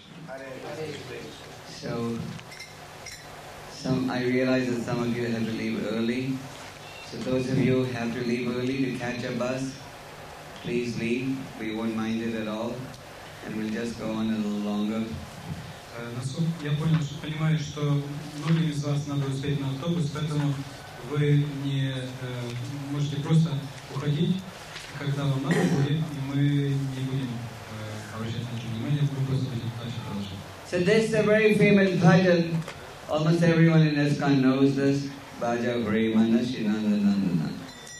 So, I realize that some of you have to leave early. So those of you who have to leave early to catch a bus, please leave. We won't mind it at all. And we'll just go on a little longer. Насколько я понимаю, что многим из вас надо успеть на автобус, поэтому вы не можете просто уходить, когда вам надо будет, и мы не будем обращать на это внимание, мы просто будем дальше продолжать. So this is a very famous bhajan. Almost everyone in ISKCON knows this. Bhaja Hare Mana Srinanda Nandana.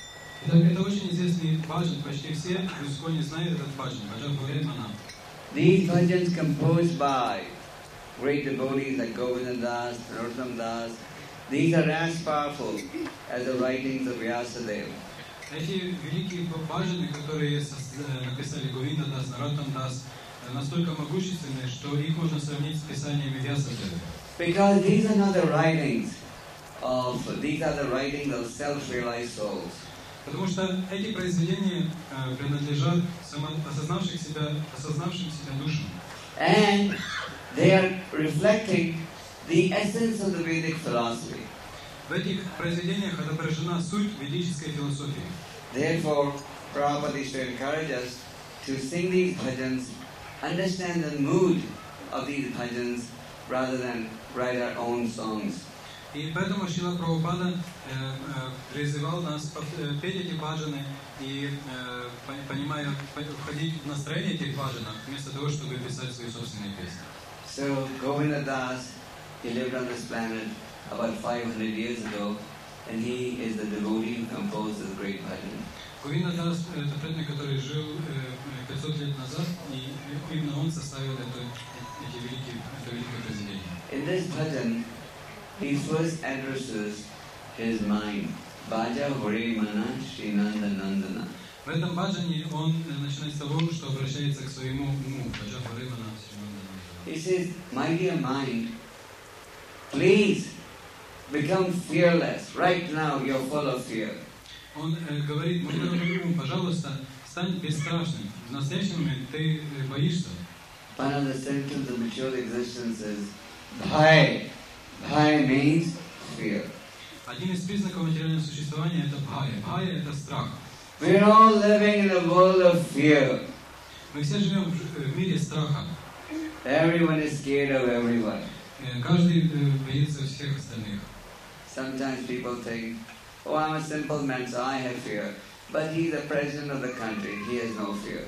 Это очень известный баджан, почти все в ISKCON знают этот баджан, Бhaja Hare Mana. These bhajans composed by great devotees like Govinda Das, Narottam Das, these are as powerful as the writings of Vyasadeva. Эти великие баджаны, которые написали Говинда Дас, Нароттам Дас, настолько могущественные, что их можно сравнить с писаниями Вьясадевы. Because these are not the writings of self-realized souls. Потому что эти произведения принадлежат осознавшим себя душам. And they are reflecting the essence of the Vedic philosophy. В этих произведениях отображена суть ведической философии. Therefore, Prabhupada used to encourage us to sing these bhajans, understand the mood of these bhajans, rather than write our own songs. И поэтому Шрила Прабхупада призывал нас петь эти баджаны и, понимая, входить в настроение этих баджанов, вместо того, чтобы писать свои собственные песни. So, Govinda Das, he lived on this planet about 500 years ago, and he is the devotee who composed this great bhajan. Говинда Дас – это преданный, который жил 500 лет назад, и именно он составил это великое произведение. In this bhajan, he first addresses his mind. Bhaja Hare Mana Srinanda Nandana. В этом баджане он начинает с того, что обращается к своему уму. Bhaja Hare Mana Srinanda Nandana. He says, my dear mind, please become fearless. Right now you're full of fear. Он говорит, мой дорогой ум, пожалуйста, стань бесстрашным. В настоящий момент ты боишься. One of the symptoms of mature existence is bhaya. Bhaya means fear. Один из признаков материального существования – это бхая. Бхая – это страх. We're all living in a world of fear. Мы все живем в мире страха. Everyone is scared of everyone. Каждый боится всех остальных. Sometimes people think, oh, I'm a simple man, so I have fear. But he's the president of the country, he has no fear.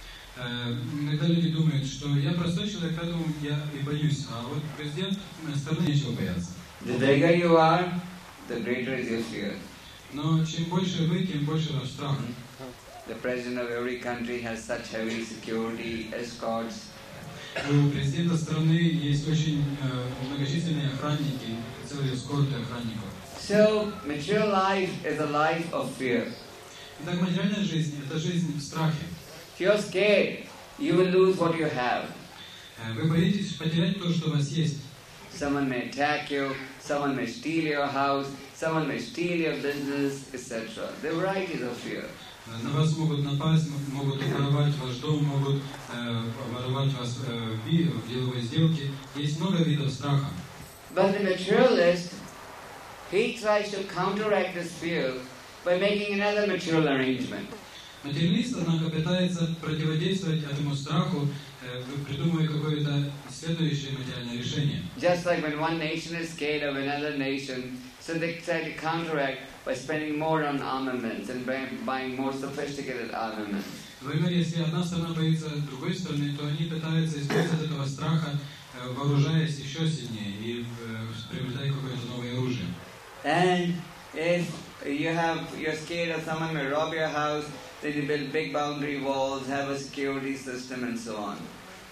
Иногда люди думают, что я простой человек, поэтому я и боюсь. А вот президент страны нечего бояться. The bigger you are, the greater is your fear. Но чем больше вы, тем больше ваш страх. The president of every country has such heavy security, escorts. У президента страны есть очень многочисленные охранники, целые эскорты охранников. So, mature life is a life of fear. Итак, материальная жизнь – это жизнь в страхе. If you're scared, you will lose what you have. Вы боитесь потерять то, что у вас есть. Someone may attack you, someone may steal your house, someone may steal your business, etc. The varieties of fear. На вас могут напасть, могут воровать ваш дом, могут воровать вас в деловой сделке. Есть много видов страха. But the materialist, he tries to counteract this fear by making another material arrangement. Материалист, однако, пытается противодействовать этому страху, придумывая какое-то следующее материальное решение. Just like when one nation is scared of another nation, so they try to counteract by spending more on armaments and buying more sophisticated armaments. Например, если одна страна боится другой страны, то они пытаются использовать этого страха, вооружаясь еще сильнее и приобретая какое-то новое оружие. And if you're scared of someone may rob your house, then you build big boundary walls, have a security system and so on.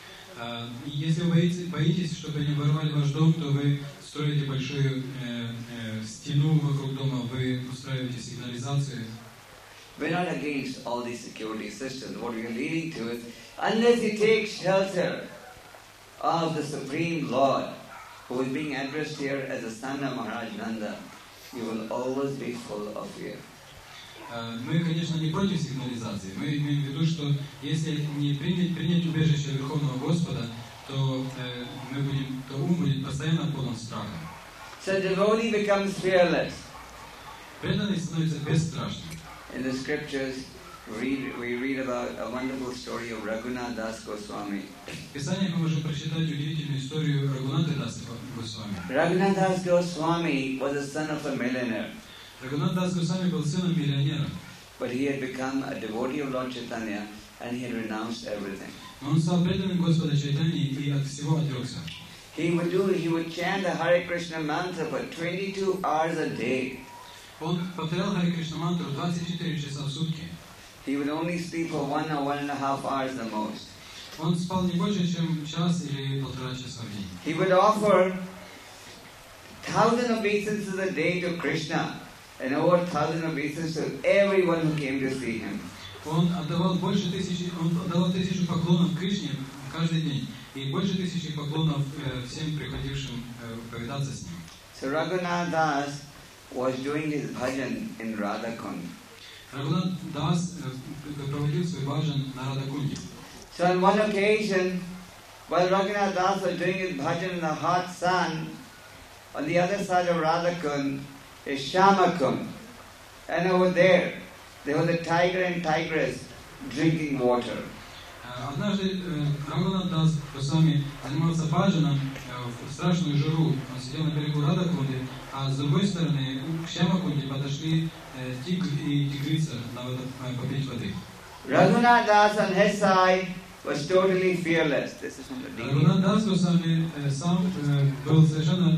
Если вы боитесь, чтобы они воровали ваш дом, то вы строите большую стену вокруг дома, вы устраиваете сигнализацию. We're not against all these security systems. What we are leading to is, unless you take shelter of the Supreme Lord, who is being addressed here as the son of Maharaj Nanda, you will always be full of fear. Мы, конечно, не против сигнализации. Мы имеем в виду, что если не принять убежище Верховного Господа, то ум будет постоянно полон страха. So devotee becomes fearless. Преданный становится бесстрашным. In the scriptures, we read about a wonderful story of Raghunath Das Goswami. В Писаниях мы можем прочитать удивительную историю Рагунаты Даса Госвами. Raghunath Das Goswami was the son of a millionaire. Рагунат Дас Госвами был сыном миллионера. But he had become a devotee of Lord Chaitanya and he had renounced everything. Но он стал преданным Господа Чайтаньи и от всего отрекся. He would chant the Hare Krishna mantra for 22 hours a day. Он повторял Харе Кришна мантру 24 часа в сутки. He would only sleep for 1 or 1.5 hours the most. Он спал не больше, чем час или полтора часа в день. He would offer 1,000 obeisances a day to Krishna and over 1,000 obeisances to everyone who came to see him. Он отдавал 1000 поклонов Кришне каждый день и больше 1000 поклонов всем приходившим повидаться с ним. So Raghunath Das was doing his bhajan in Radhakund. Рагунат Дас проводил свой баджан на Радакунде. So on one occasion, while Raghunath Das was doing his bhajan in the hot sun, on the other side of Radhakund is Shyamakund. And over there was a tiger and tigress drinking water. Однажды Рагунат Дас Госвами занимался баджаном в страшную жару. Он сидел на берегу Радакунды, а с другой стороны к Шьямакунде подошли тигр и тигрица попить воды. Raghunath Das on his side was totally fearless. This is from the DVD. Рагунат Дас Госвами сам был совершенно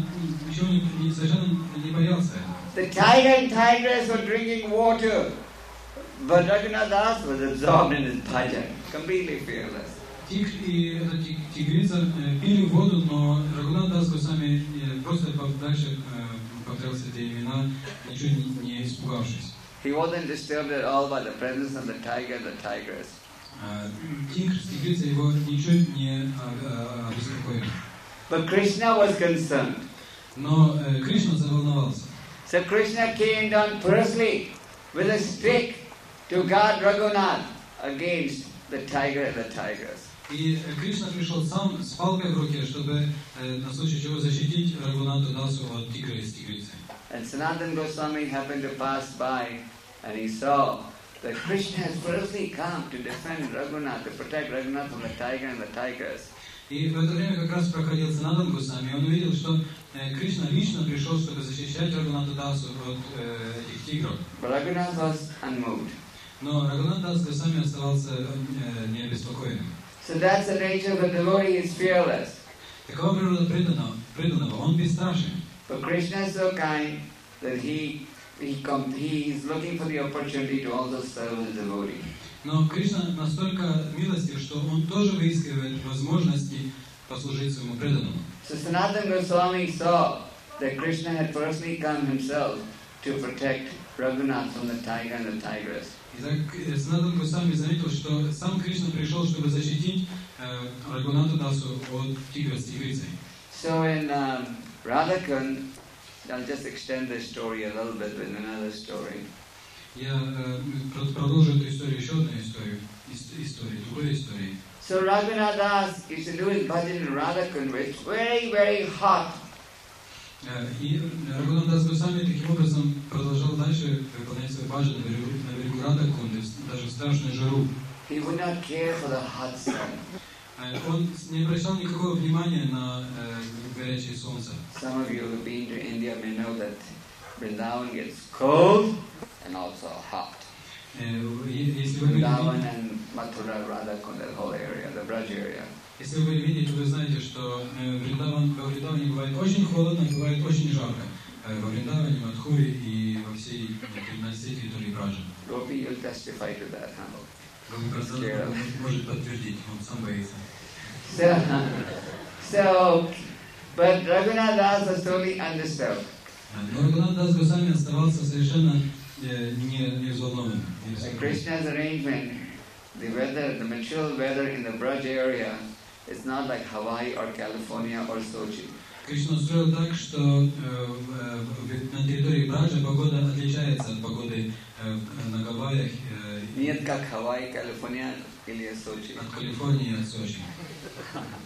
не боялся этого. The tiger and tigress were drinking water, but Raghunath Das was absorbed in his bhajan, completely fearless. Тигр и эта тигрица пили воду, но Рагунат Дас Госвами просто дальше повторял эти имена, ничего не испугавшись. He wasn't disturbed at all by the presence of the tiger and the tigress. Тигр с тигрицей его ничего не обеспокоил. But Krishna was concerned. Но Кришна заволновался. So Krishna came down personally with a stick to guard Raghunath against the tiger and the tigress. И Кришна пришел сам с палкой в руке, чтобы на случай чего защитить Рагунату Дасу от тигра и с тигрицей. And Sanatana Goswami happened to pass by and he saw that Krishna has personally come to defend Raghunath, to protect Raghunath from the tiger and the tigress. И в это время как раз проходил Санатана Госвами, и он увидел, что Кришна лично пришел, чтобы защищать Рагунату Дасу от этих тигров. But Raghunath was unmoved. Но Рагунат Дас Госвами оставался необеспокоенным. So that's the nature of a devotee, is fearless. Такова природа преданного, он бесстрашен. But Krishna is so kind that he is looking for the opportunity to also serve as a devotee. Но Кришна настолько милостив, что он тоже выискивает возможности послужить своему преданному. So Sanatana Goswami saw that Krishna had personally come himself to protect Raghunath from the tiger and the tigress. И Санатана Госвами заметил, что сам Кришна пришел, чтобы защитить Рагунату Дасу от тигра с тигрицей. So in Radhakund, I'll just extend this story a little bit with another story. Я продолжу эту историю, еще одну другой историей. So Raghunath Das used to do his bhajan in Radhakund, where it's very, very hot. И Рагунат Дас Госвами таким образом продолжал дальше выполнять свой баджан на берегу Радакунды, даже в страшную жару. He would not care for the hot sun. Он не обращал никакого внимания на горячее солнце. Some of you who have been to India may know that Vrindavan gets cold and also hot. Vrindavan and Mathura, Radhakund, that whole area, the Braj area. Если вы видите, вы знаете, что во Вриндаване бывает очень холодно, бывает очень жарко. Во Вриндаване, Мадхуре и во всей территории Браджа. Gopi will testify to that, huh? Gopi может подтвердить, он сам боится. But Raghunath Das was totally undisturbed. Но Рагунат Дас Госвами оставался совершенно не взволнованным. Krishna's arrangement, the mature weather in the Braj area, it's not like Hawaii or California or Sochi. Кришна устроил так, что на территории Браджа погода отличается от погоды на Гавайях. Нет как Hawaii, California или Sochi. От Калифорнии и от Сочи.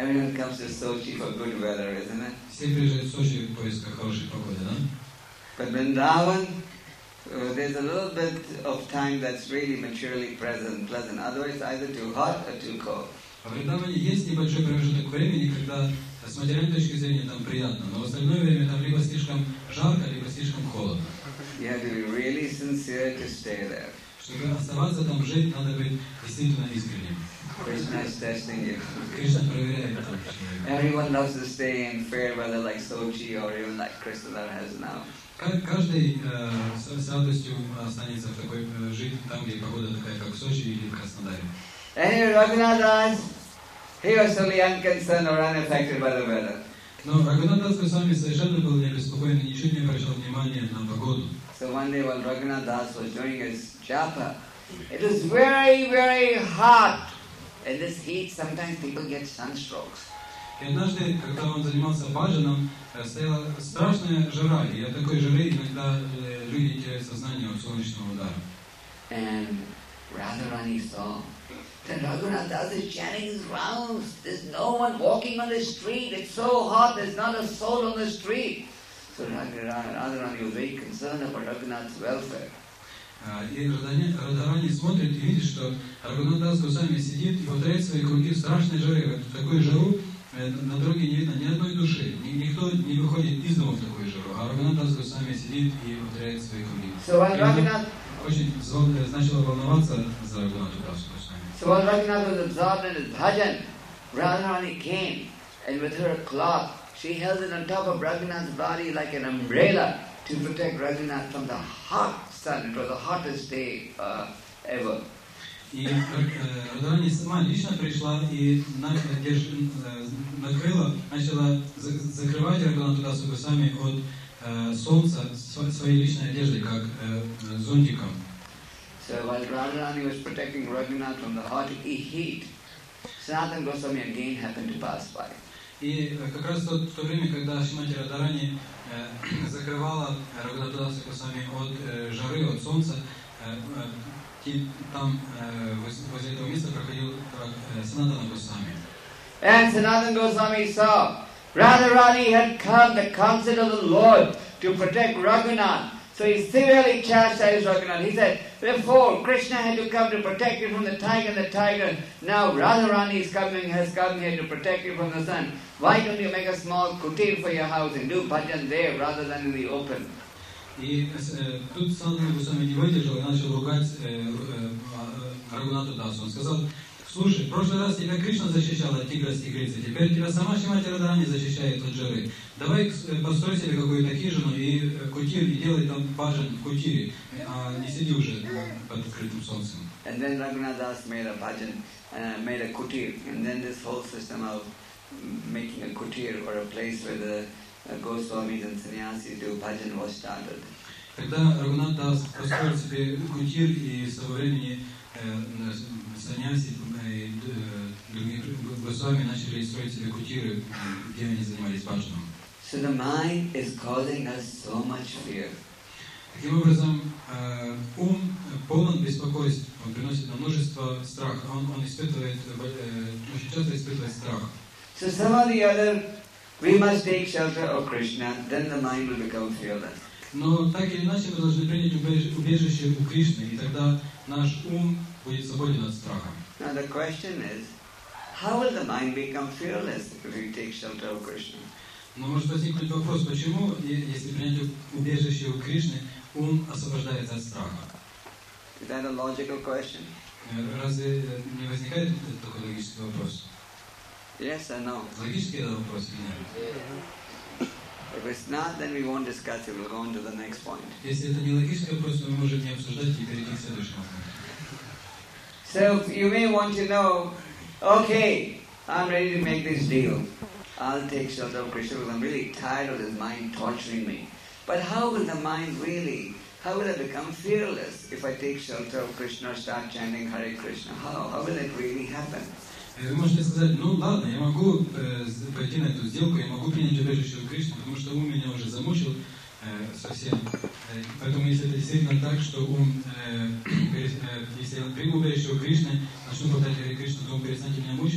Everyone comes to Sochi for good weather, isn't it? Все приезжают в Сочи в поисках хорошей погоды, да? But Vrindavan, there's a little bit of time that's really maturely pleasant. Otherwise, either too hot or too cold. А в Вриндаване есть небольшой промежуток времени, когда с материальной точки зрения там приятно, но в остальное время там либо слишком жарко, либо слишком холодно. You have to be really sincere to stay there. Чтобы оставаться там, жить, надо быть действительно искренним. Krishna is testing you. Кришна проверяет там человека. Everyone loves to stay in fair weather like Sochi or even like Krishna has now. Каждый с радостью останется в такой, жить там, где погода такая, как в Сочи или в Краснодаре. Anyway, Raghunath Das, he was totally unconcerned or unaffected by the weather. Но Рагунат Дас Госвами совершенно был не обеспокоен и ничуть не обращал внимания на погоду. So one day when Raghunath Das was doing his japa, it was very, very hot. In this heat, sometimes people get sunstrokes. И однажды, когда он занимался баджаном, стояла страшная жара, и от такой жары иногда люди теряют сознание от солнечного удара. And Radharani saw that Raghunath Das is chanting his rounds. There's no one walking on the street. It's so hot, there's not a soul on the street. So Radharani was very concerned about Raghunath's welfare. И Радхарани смотрит и видит, что Рагунат Дас Госвами сидит и повторяет свои круги в страшной жаре. В такую жару на дороге не видно ни одной души. Никто не выходит из дома в такую жару. А Рагунат Дас Госвами сидит и повторяет свои круги. Очень начала волноваться за Рагунату Дасу Госвами. So while Raghunath was absorbed in his bhajan, Radharani came, and with her cloth, she held it on top of Raghunath's body like an umbrella to protect Raghunath from the hot sun. It was the hottest day ever. И Радхарани сама лично пришла и накрыла, начала закрывать Рагунату Дасу Госвами от солнца своей личной одеждой, как зонтиком. So while Radharani was protecting Raghunath from the hot heat, Sanatana Goswami again happened to pass by. И как раз в то время, когда Шримати Радхарани закрывала Рагунату Дасу Госвами от жары, от солнца, там возле этого места проходил Санатана Госвами. And Sanatana Goswami saw Radharani had come, the counsel of the Lord, to protect Raghunath. So he severely chastised Raghunath. He said, before Krishna had to come to protect you from the tiger, now Radharani has come here to protect you from the sun. Why don't you make a small kutir for your house and do bhajan there rather than in the open? И тут Санатана Госвами не выдержал и начал ругать Рагунату Дасу. Он сказал: слушай, в прошлый раз тебя Кришна защищал от тигра с тигрицей, теперь тебя сама Шримати Радхарани защищает от жары. Давай построй себе какую-то хижину и кутир, и делай там баджан в кутире, а не сиди уже под открытым солнцем. And then Raghunath Das made a bhajan, made a kutir, and then this whole system of making a kutir or a place where the Goswamis and Sannyasis do bhajan was started. Когда Рагунат Дас построил себе кутир, и с того времени саньяси и другие Госвами начали строить себе кутиры, где они занимались баджаном. So the mind is causing us so much fear. Таким образом, ум полон беспокойств, он приносит нам множество страха, он испытывает, очень часто испытывает страх. So somehow or the other, we must take shelter of Krishna, then the mind will become fearless. Но так или иначе мы должны принять убежище у Кришны, и тогда наш ум будет свободен от страха. Now the question is, how will the mind become fearless if we take shelter of Krishna? Но может возникнуть вопрос, почему, если принять убежище у Кришны, ум освобождается от страха? Is that a logical question? Разве не возникает такой логический вопрос? Yes or no? Логический это вопрос или нет? If it's not, then we won't discuss it. We'll go on to the next point. Если это не логический вопрос, то мы можем не обсуждать и перейти к следующему. So you may want to know, okay, I'm ready to make this deal. I'll take shelter of Krishna because I'm really tired of this mind torturing me. But how will the mind really, how will I become fearless if I take shelter of Krishna or start chanting Hare Krishna? How will it really happen? Вы можете сказать, ну ладно, я могу пойти на эту сделку, я могу принять убежище у Кришны, потому что ум меня уже замучил совсем. Поэтому если это действительно так, что ум, если я приму убежище у Кришны, начну повторять Харе Кришну, то ум перестанет меня мучить, то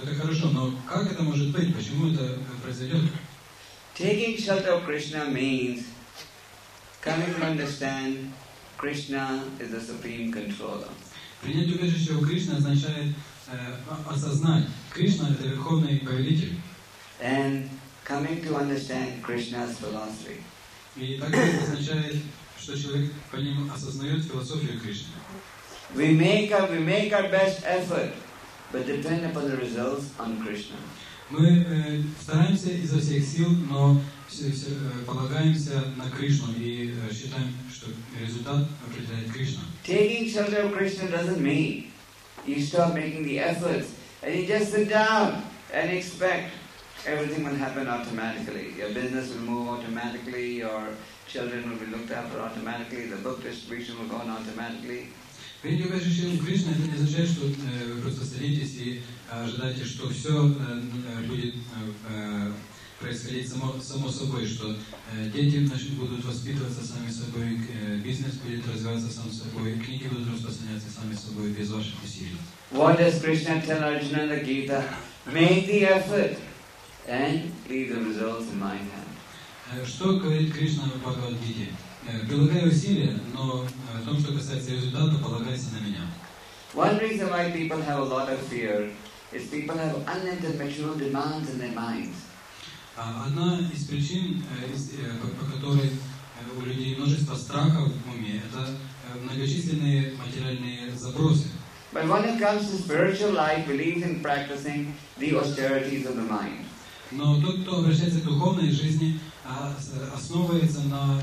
это хорошо, но как это может быть? Почему это произойдет? Taking shelter of Krishna means coming to understand Krishna is the supreme controller. Принять убежище у Кришны означает осознать, Кришна это верховный повелитель. And coming to understand Krishna's philosophy. И также это означает, что человек по ним осознает философию Кришны. We make our best effort, but depend upon the results on Krishna. Мы стараемся изо всех сил, но полагаемся на Кришну и считаем, что результат определяет Кришна. Taking shelter of Krishna doesn't mean you stop making the efforts and you just sit down and expect everything will happen automatically. Your business will move automatically, your children will be looked after automatically, the book distribution will go on automatically. Принять убежище у Кришны это не означает, что вы просто садитесь и ожидаете, что все будет происходить само собой, что дети будут воспитываться сами собой, бизнес будет развиваться сам собой, книги будут распространяться сами собой без ваших усилий. What does Krishna tell Arjuna in the Gita? Make the effort and leave the results in my hand. Что говорит Кришна в Бхагавад-гите? Прилагай усилия, но в том, что касается результата, полагайся на меня. One reason why people have a lot of fear is people have unlimited material demands in their minds. Одна из причин, по которой у людей множество страхов в уме, это многочисленные материальные забросы. But when it comes to spiritual life, believes in practicing the austerities of the mind. Но тот, кто обращается к духовной жизни, основывается на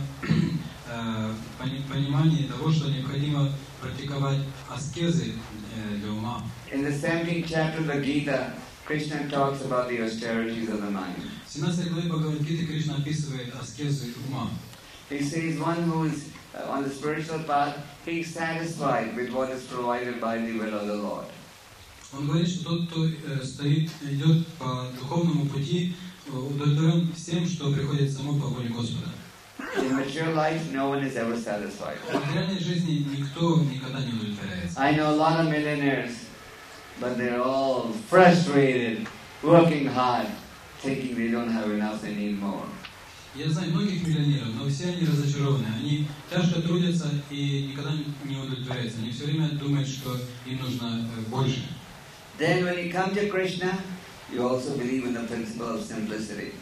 понимании того, что необходимо практиковать аскезы для ума. In the 17th chapter of the Gita, Krishna talks about the austerities of the mind. В 17 главе Бхагавад-гиты Кришна описывает аскезы ума. He says one who is on the spiritual path, he is satisfied with what is provided by the will of the Lord. Он говорит, что тот, кто идет по духовному пути, удовлетворен всем, что приходит само по воле Господа. In material life, no one is ever satisfied. В материальной жизни никто никогда не удовлетворяется. I know a lot of millionaires, but they're all frustrated, working hard, thinking they don't have enough, they need more. Я знаю многих миллионеров, но все они разочарованы. Они тяжко трудятся и никогда не удовлетворяются. Они все время думают, что им нужно больше. Then when you come to Krishna, you also believe in the principle of simplicity.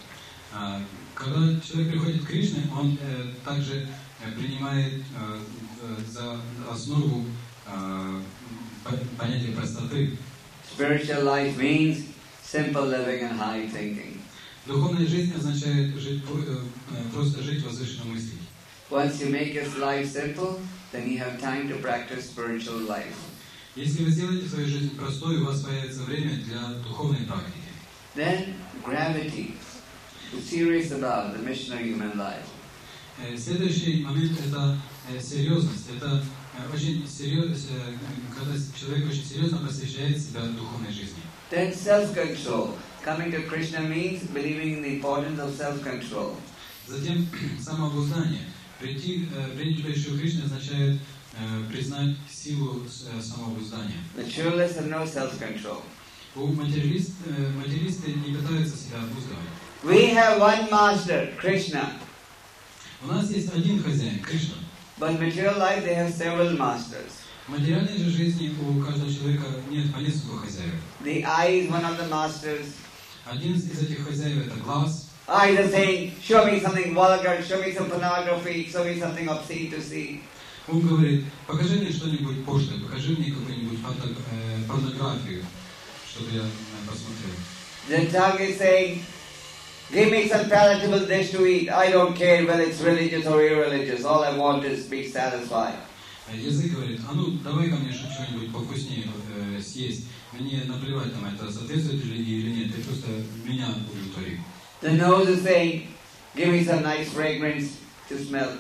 Когда человек приходит к Кришне, он также принимает за основу понятие простоты. Spiritual life means simple living and high thinking. Духовная жизнь означает просто жить возвышенно мыслить. Once you make your life simple, then you have time to practice spiritual life. Если вы сделаете свою жизнь простой, у вас появится время для духовной практики. Then gravity, to serious about the mission of human life. Следующий момент это серьезность. Это очень серьезно, когда человек очень серьезно посвящает себя духовной жизни. Then self-control. Coming to Krishna means believing in the importance of self-control. Затем самообуздание. Принять убежище у Кришны означает признать силу самообуздания. Materialists have no self-control. Материалисты не пытаются себя обуздывать. We have one master, Krishna. У нас есть один хозяин, Кришна. But in material life they have several masters. В материальной же жизни у каждого человека нет по несколько хозяев. The eye is one of the masters. Один из этих хозяев это глаз. Eyes are saying, show me something vulgar, show me some pornography, show me something obscene to see. Он говорит, покажи мне что-нибудь пошлое, покажи мне какую-нибудь порнографию, чтобы я посмотрел. The tongue is saying, give me some palatable dish to eat. I don't care whether it's religious or irreligious. All I want is to be satisfied. Язык говорит, а ну давай ко мне что-нибудь покуснее съесть. Мне наплевать, там это соответствует религии или нет, ты просто меня удовлетвори. The nose is saying, give me some nice fragrance to smell.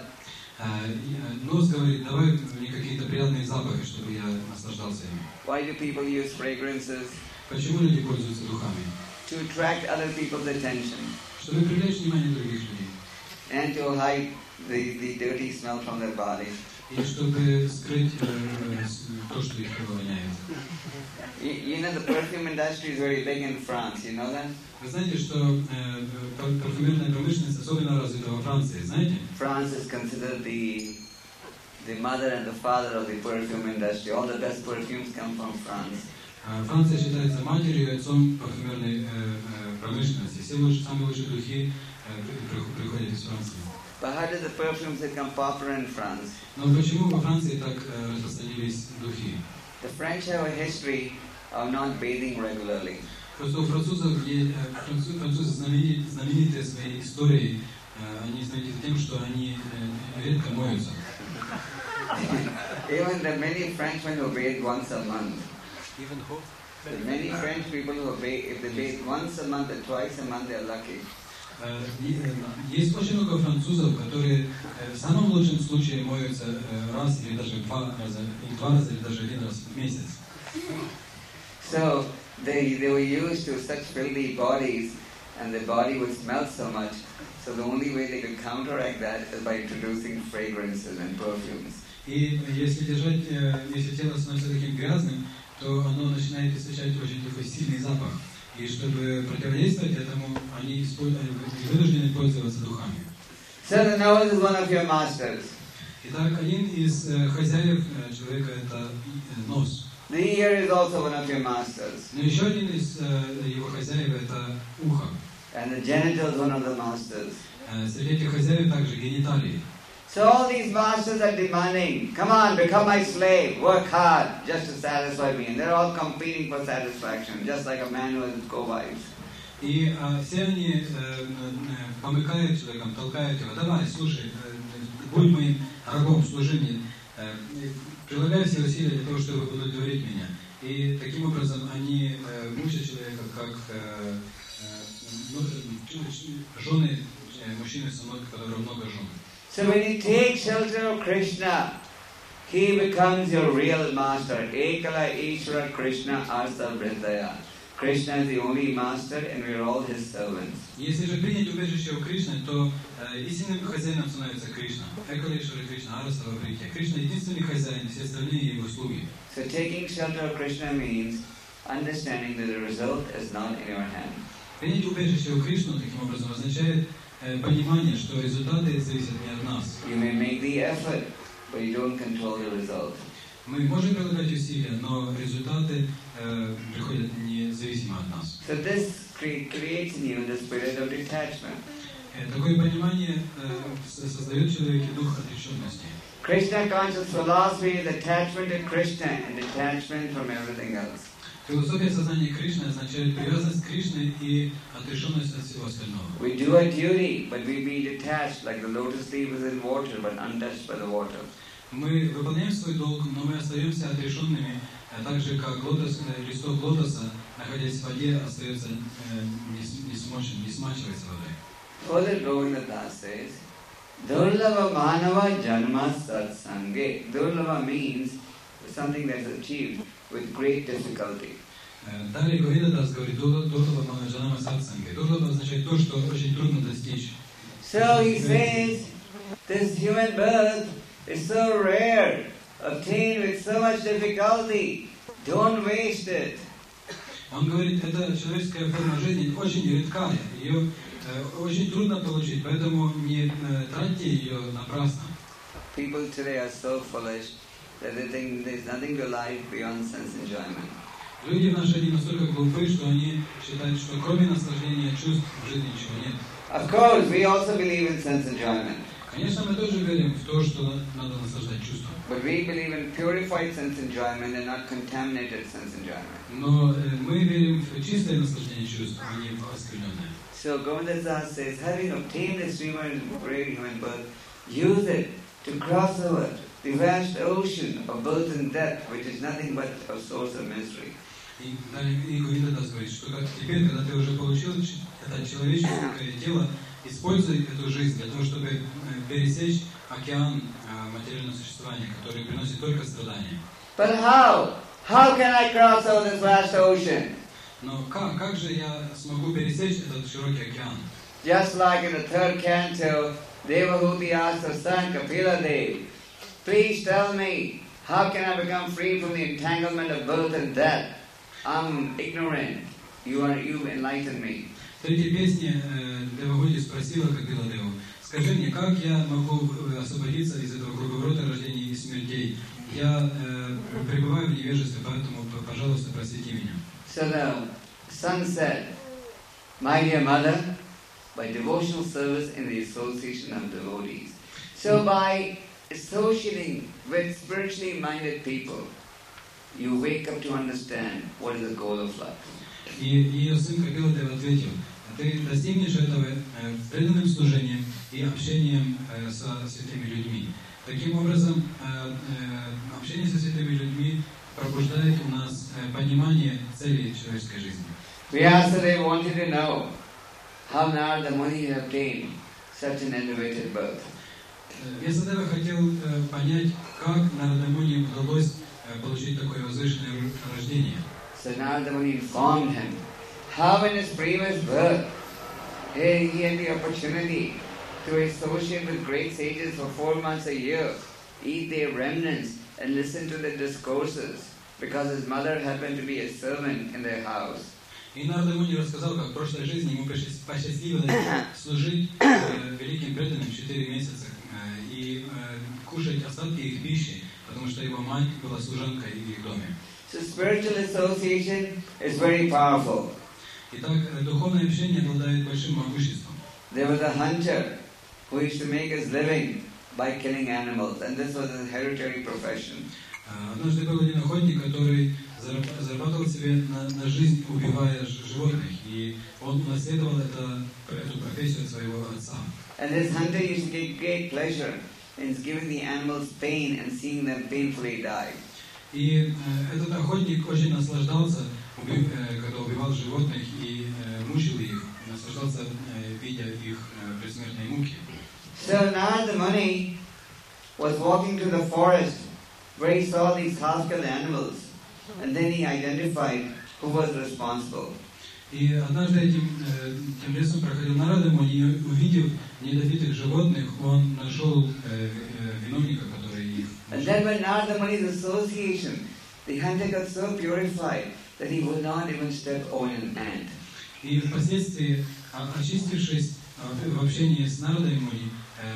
Нос говорит, давай мне какие-то приятные запахи, чтобы я наслаждался ими. Why do people use fragrances? Почему люди пользуются духами? To attract other people's attention. Чтобы привлечь внимание других людей. And to hide the dirty smell from their body. и чтобы скрыть то, что их воняет. You know, the perfume industry is very big in France, you know that? Вы знаете, что парфюмерная промышленность особенно развита во Франции, знаете? France is considered the mother and the father of the perfume industry. All the best perfumes come from France. Франция считается матерью и отцом парфюмерной промышленности. Все самые лучшие духи приходят из Франции. But how did the perfumes become popular in France? Но почему во Франции так распространились духи? The French have a history of not bathing regularly. Просто у французов французы знамениты своей историей. Они знамениты тем, что они редко моются. Even the many Frenchmen who bathe once a month. Even who? The many French people who bathe, if they bathe once a month or twice a month, they are lucky. Есть очень много французов, которые в самом лучшем случае моются раз или даже два раза или даже один раз в месяц. So they were used to such filthy bodies, and the body would smell so much. So the only way they could counteract that is by introducing fragrances and perfumes. И если тело становится таким грязным, то оно начинает источать очень такой сильный запах. И чтобы противодействовать этому, они вынуждены пользоваться духами. So the nose is one of your masters. Итак, один из хозяев человека это нос. The ear is also one of your masters. Но еще один из его хозяев это ухо. And the genitals one of the masters. Среди этих хозяев также гениталии. So all these masters are demanding, come on, become my slave, work hard, just to satisfy me. And they're all competing for satisfaction, just like a man who has co-wives. И все они помыкают человеком, толкают его, давай, слушай, будь моим рабом, служи мне, прилагай все усилия для того, чтобы удовлетворить меня. И таким образом они мучат человека, как жены, мужчины, у которого много жен. So when you take shelter of Krishna, he becomes your real master. Ekala Ishvara Krishna Arsa Vridaya. Krishna is the only master and we are all his servants. Если же принять убежище у Кришны, то истинным хозяином становится Кришна. Экала Ишвара Кришна Арса Вридая. Кришна единственный хозяин, все остальные его слуги. So taking shelter of Krishna means understanding that the result is not in your hand. Принять убежище у Кришны таким образом означает понимание, что результаты зависят не от нас. You may make the effort, but you don't control the result. Мы можем прилагать усилия, но результаты приходят независимо от нас. So this creates in you the spirit of detachment. Такое понимание создает в человеке дух отрешенности. Krishna conscious philosophy is attachment to Krishna and detachment from everything else. Философия сознания Кришны означает привязанность к Кришне и отрешенность от всего остального. We do our duty, but we be detached, like the lotus leaf is in water, but untouched by the water. Мы выполняем свой долг, но мы остаемся отрешенными, так же как листок лотоса, находясь в воде, остается не смачивается водой. Further Govinda Das says, Durlava Manava Janma Satsange. Durlava means something that's achieved with great difficulty. Далее Говинда Дас говорит, Дурлава Манджанама Сатсанге. Дурлава означает то, что очень трудно достичь. So he says, this human birth is so rare, obtained with so much difficulty. Don't waste it. Он говорит, эта человеческая форма жизни очень редкая, ее очень трудно получить, поэтому не тратьте ее напрасно. People today are so foolish that they think there's nothing to life beyond sense enjoyment. Люди в наши дни настолько глупы, что они считают, что кроме наслаждения чувств в жизни ничего нет. Of course, we also believe in sense enjoyment. Конечно, мы тоже верим в то, что надо наслаждать чувством. But we believe in purified sense enjoyment and not contaminated sense enjoyment. Но мы верим в чистое наслаждение чувств, а не в оскверненное. So Govinda Das says, having obtained this great human birth, use it to cross over the vast ocean of birth and death, which is nothing but a source of misery. И Говинда Дас говорит, что теперь, когда ты уже получил это человеческое тело, используй эту жизнь для того, чтобы пересечь океан материального существования, который приносит только страдания. But how? How can I cross over this vast ocean? Но как же я смогу пересечь этот широкий океан? Just like in the third canto, Devahuti asked her son Kapila Dev, please tell me, how can I become free from the entanglement of birth and death? I'm ignorant. You enlighten me. В третьей песне Девагути спросила Капиладеву: скажи мне, как я могу освободиться из этого круговорота рождений и смертей? Я пребываю в невежестве, поэтому, пожалуйста, просвети меня. So the son said, my dear mother, by devotional service in the association of devotees. So by associating with spiritually minded people, you wake up to understand what is the goal of life. И ее сын Капиладева ответил: ты достигнешь этого преданным служением и общением со святыми людьми. Таким образом, общение со святыми людьми пробуждает у нас понимание цели человеческой жизни. Vyasade wanted to know how Narada Muni obtained such an elevated birth. Вьясадева хотел понять, как Нарада Муни удалось получить такое возвышенное рождение. So Narada Muni informed him how in his previous birth he had the opportunity to associate with great sages for 4 months a year, eat their remnants and listen to their discourses, because his mother happened to be a servant in their house. И Нарада Муни рассказал, как в прошлой жизни ему посчастливилось служить великим преданным 4 месяца и кушать остатки их пищи, потому что его мать была служанкой в их доме. So spiritual association is very powerful. Итак, духовное общение обладает большим могуществом. There was a hunter who used to make his living by killing animals, and this was his hereditary profession. Однажды был один охотник, который зарабатывал себе на жизнь, убивая животных, и он унаследовал эту профессию от своего отца. And this hunter used to get great pleasure in giving the animals pain and seeing them painfully die. И этот охотник очень наслаждался, когда убивал животных и мучил их, наслаждался, видя их предсмертные муки. So Narada Muni was walking to the forest where he saw these half-killed animals, and then he identified who was responsible. И однажды тем лесом проходил Нарада Муни, и увидев недобитых животных, он нашел виновника, который их... And then by Narada Muni's association, the hunter got so purified that he would not even step on an ant. И впоследствии, очистившись в общении с Нарадой Муни,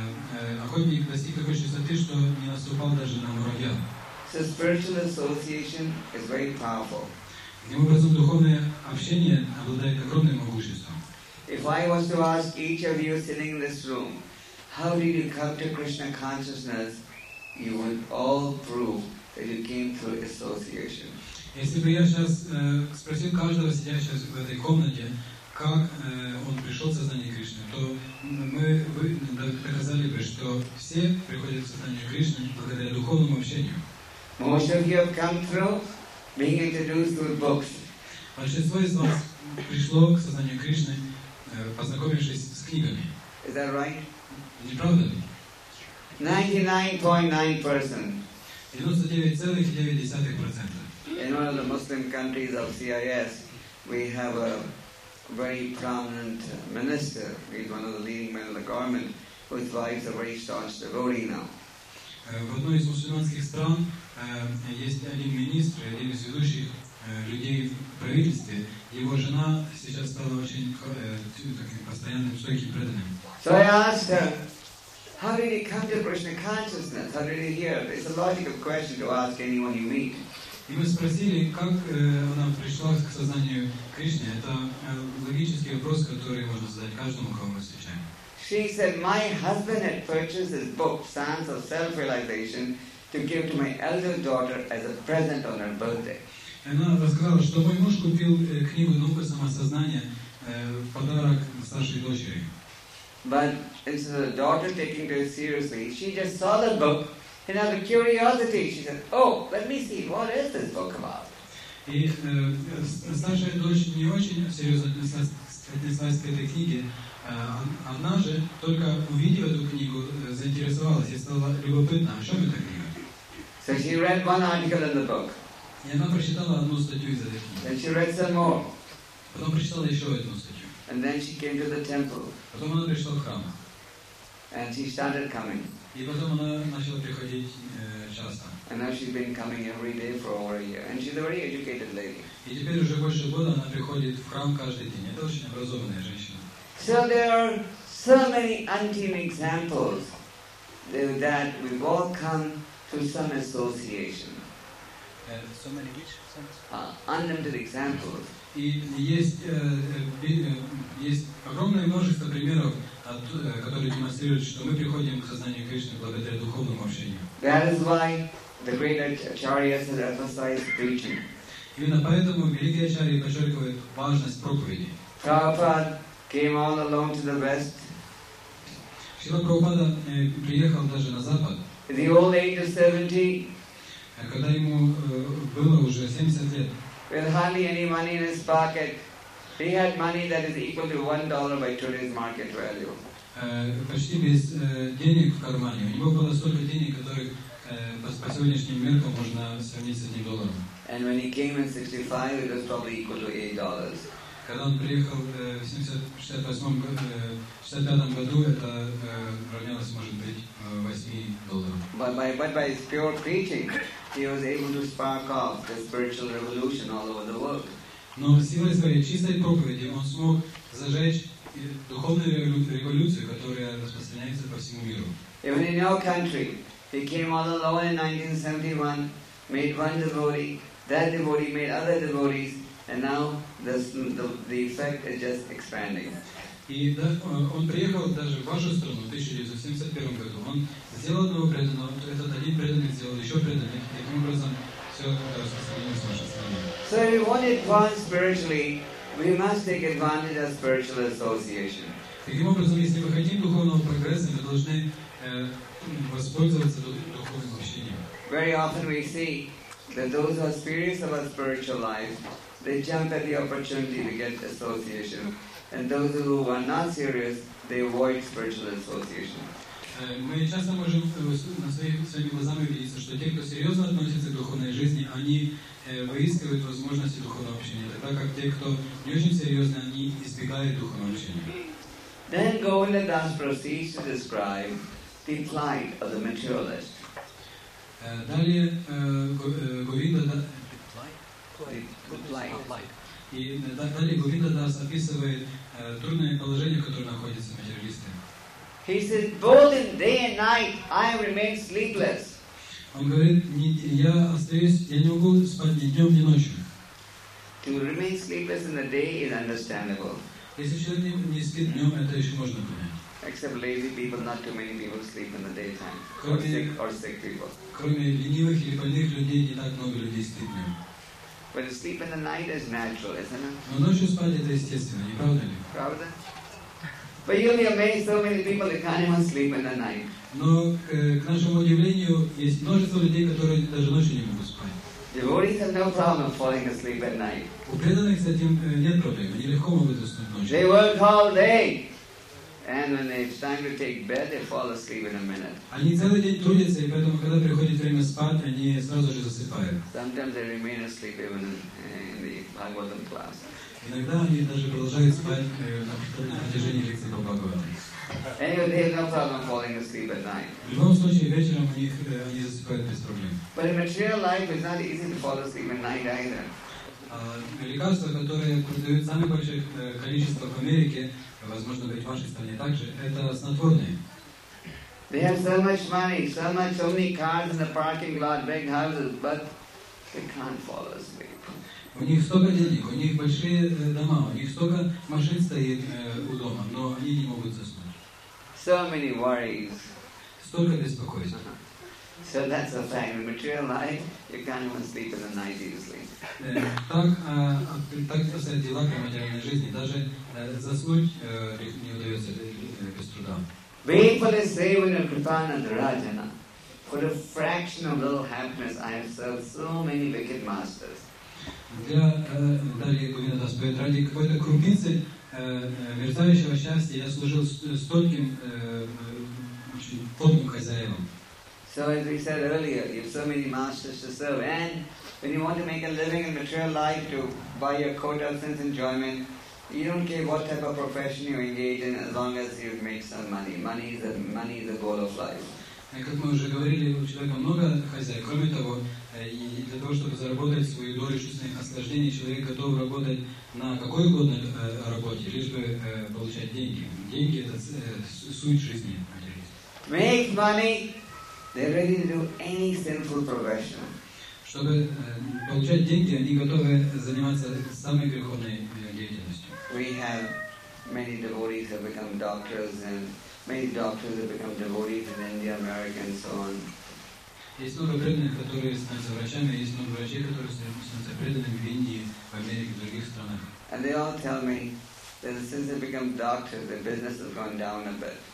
охотник достиг такой чистоты, что не наступал даже на муравья. So spiritual association is very powerful. Таким образом, духовное общение обладает огромным могуществом. If I was to ask each of you sitting in this room, how did you come to Krishna consciousness, you would all prove that you came through association. Если бы я сейчас спросил каждого сидящего в этой комнате, как он пришел в сознание Кришны, то мы доказали бы, что все приходят в сознание Кришны благодаря духовному общению. Most of you have come through being introduced through books. Большинство из вас пришло к сознанию Кришны, познакомившись с книгами. Is that right? Не правда ли? 99.9%. 99,9%. In one of the Muslim countries of CIS, we have a very prominent minister. He's one of the leading men of the government, whose wives are very staunch devotee now. В одной из мусульманских стран есть один министр, один из ведущих людей в правительстве. Его жена сейчас стала очень таким постоянным, стойким преданным. So I asked her, how did he come to Krishna consciousness? How did he hear? It's a logical question to ask anyone you meet. И мы спросили, как она пришла к сознанию Кришны. Это логический вопрос, который можно задать каждому, кого мы встречаем. She said, my husband had purchased this book, Science of Self-Realization, to give to my eldest daughter as a present on her birthday. Она рассказала, что мой муж купил книгу «Наука самосознания» в подарок старшей дочери. But instead of the daughter taking it seriously, she just saw the book, and out of curiosity, she said, oh, let me see, what is this book about? И старшая дочь не очень серьезно отнеслась к этой книге. Она же, только увидев эту книгу, заинтересовалась и стала любопытна, о чем эта книга. So she read one article in the book. И она прочитала одну статью из этой книги. Then she read some more. Потом прочитала еще одну статью. And then she came to the temple. Потом она пришла в храм. And she started coming. И потом она начала приходить часто. And now she's been coming every day for over a year. And she's a very educated lady. И теперь уже больше года она приходит в храм каждый день. Это очень образованная женщина. So there are so many unseen examples that we've all come to some association. So many which? Unlimited examples. И есть огромное множество примеров, которые демонстрируют, что мы приходим к сознанию Кришны благодаря духовному общению. That is why the great acharyas have emphasized preaching. Именно поэтому великие ачарьи подчеркивают важность проповеди. Prabhupada came all alone to the West. Шрила Прабхупада приехал даже на Запад. At the old age of 70, когда ему было уже 70 лет. with hardly any money in his pocket, he had money that is equal to $1 by today's market value. Почти без денег в кармане. У него было столько денег, которых по сегодняшним меркам можно сравнить с $1. And when he came in 65, it was probably equal to $8. Когда он приехал в 65 году, это равнялось, может быть, $8. But by his pure preaching, he was able to spark off the spiritual revolution all over the world. Но силой своей чистой проповеди он смог зажечь духовную революцию, которая распространяется по всему миру. Even in our country, he came all alone in 1971, made one devotee, that devotee made other devotees, and now the effect is just expanding. И да, он приехал даже в вашу страну в 1971 году. Он сделал одного преданного, этот один преданный сделал еще преданных. Таким образом, все распространилось в вашей стране. So if we want to advance spiritually, we must take advantage of spiritual association. Таким образом, если мы хотим духовного прогресса, мы должны воспользоваться духовным общением. Very often we see that those who are serious about spiritual life, they jump at the opportunity to get association. And those who are not serious, they avoid spiritual association. Мы часто можем своими глазами убедиться, что те, кто серьезно относится к духовной жизни, они выискивают возможности духовного общения, тогда как те, кто не очень серьезно, они избегают духовного общения. Then Govinda Das proceeds to describe the plight of the materialist. Далее Говинда И далее Говинда Дас описывает трудное положение, в котором находятся материалисты. He says, both in day and night, I remain sleepless. Он говорит, я не могу спать ни днем, ни ночью. To remain sleepless in the day is understandable. Если человек не спит днем, это еще можно понять. Except lazy people, not too many people sleep in the daytime. Or sick people. Кроме ленивых или больных людей, не так много людей спит днем. But to sleep in the night is natural, isn't it? Но ночью спать это естественно, не правда ли? Pravda? But you'll be amazed, so many people that can't even sleep in the night. Но, к нашему удивлению, есть множество людей, которые даже ночью не могут спать. Devotees have no problem falling asleep at night. У преданных с этим нет проблем, они легко могут уснуть ночью. They work all day. And when it's time to take bed, they fall asleep in a minute. Они целый день трудятся, и поэтому, когда приходит время спать, они сразу же засыпают. Sometimes they remain asleep even in the Bhagavatam class. Иногда они даже продолжают спать на протяжении лекции по Бхагаватам. Anyway, they have no problem falling asleep at night. В любом случае, вечером они засыпают без проблем. But in material life, it's not easy to fall asleep at night either. Лекарства, которые продают самое большое количество в Америке, возможно быть в вашей стране также, это снотворные. They have so much money, so many cars in the parking lot, big houses, but they can't fall asleep. У них столько денег, у них большие дома, у них столько машин стоит у дома, но они не могут заснуть. So many worries. Столько беспокойств. So that's a fact. In material life, you can't even sleep in the night easily. Так обстоят дела при материальной жизни. Даже заснуть не удается без труда. Wait for the saving of Kripananda Rajana. For a fraction of little happiness, I have served so many wicked masters. Далее Говинда Дас поет, ради какой-то крупицы мерцающего счастья я служил стольким очень подлым хозяевам. So as we said earlier, you have so many masters to serve, and when you want to make a living in material life to buy your quota of sense enjoyment, You don't care what type of profession you engage in as long as you make some money. Money is the goal of life. Как мы уже говорили, у человека много хозяев. Кроме того, и для того, чтобы заработать свою долю чувственных наслаждений, человек готов работать на какой угодно работе, лишь бы получать деньги. Деньги – это суть жизни. Make money, they're ready to do any sinful profession. Чтобы получать деньги, они готовы заниматься самой греховной деятельностью. We have many devotees have become doctors, and many doctors have become devotees in India, America, and so on. Есть много преданных, которые становятся врачами, есть много врачей, которые становятся преданными в Индии, в Америке, в других странах. And they all tell me that since they become doctors, their business has gone down a bit.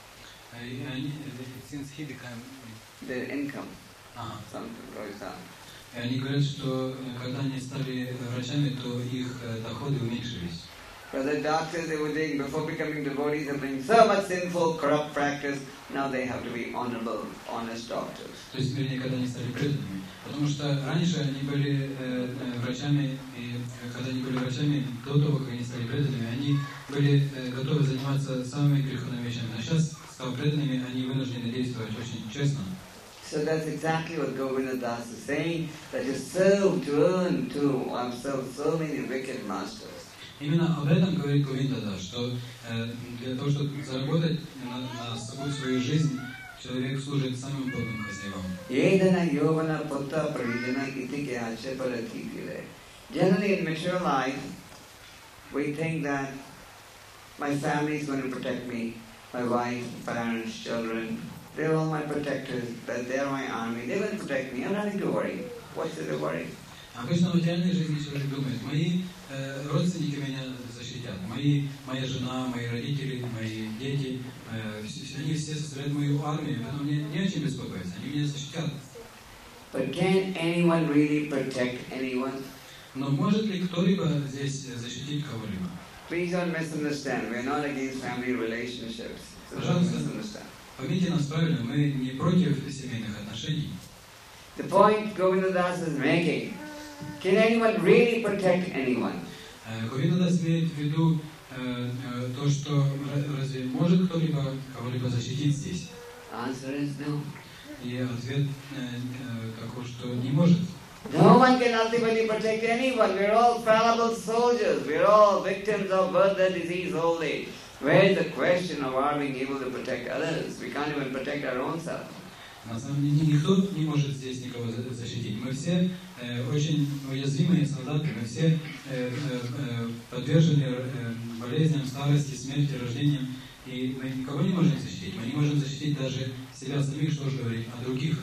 Since he became... Their income, something goes down. И они говорят, что когда они стали врачами, то их доходы уменьшились. But the doctors they were doing before becoming devotees are doing so much sinful, corrupt practice. Now they have to be honorable, honest doctors. То есть, вернее, когда они стали преданными. Потому что раньше они были врачами, и когда они были врачами, до того, как они стали преданными, они были готовы заниматься самыми греховными вещами. А сейчас, став преданными, они вынуждены действовать очень честно. So that's exactly what Govinda Das is saying, that you serve to earn to oneself so many wicked masters. Именно об этом говорит Говинда Дас, что для того, чтобы заработать на свою жизнь, человек служит самым подлым хозяевам. Generally in mature life, we think that my family is going to protect me, my wife, parents, children, they're all my protectors, that they're my army, they will protect me, I'm not going to worry. What should I worry? Обычно в материальной жизни человек думает, мои родственники меня защитят, моя жена, мои родители, мои дети, они все составляют мою армию, поэтому мне не о чем беспокоиться, они меня защитят. But can anyone really protect anyone? Но может ли кто-либо здесь защитить кого-либо? Please don't misunderstand. We are not against family relationships. So don't misunderstand. Поймите нас правильно, мы не против семейных отношений. The point Govinda Das is making. Can anyone really protect anyone? Говинда Дас имеет в виду то, что разве может кто-либо кого-либо защитить здесь? Answer is no. И ответ такой, что не может. No one can ultimately protect anyone. We're all fallible soldiers. We're all victims of birth, death, disease, old age. Where is the question of our being able to protect others? We can't even protect our own self. На самом деле никто не может здесь никого защитить. Мы все очень уязвимые солдаты, мы все подвержены болезням, старости, смерти, рождениям, и мы никого не можем защитить. Мы не можем защитить даже себя самих, что же говорить о других.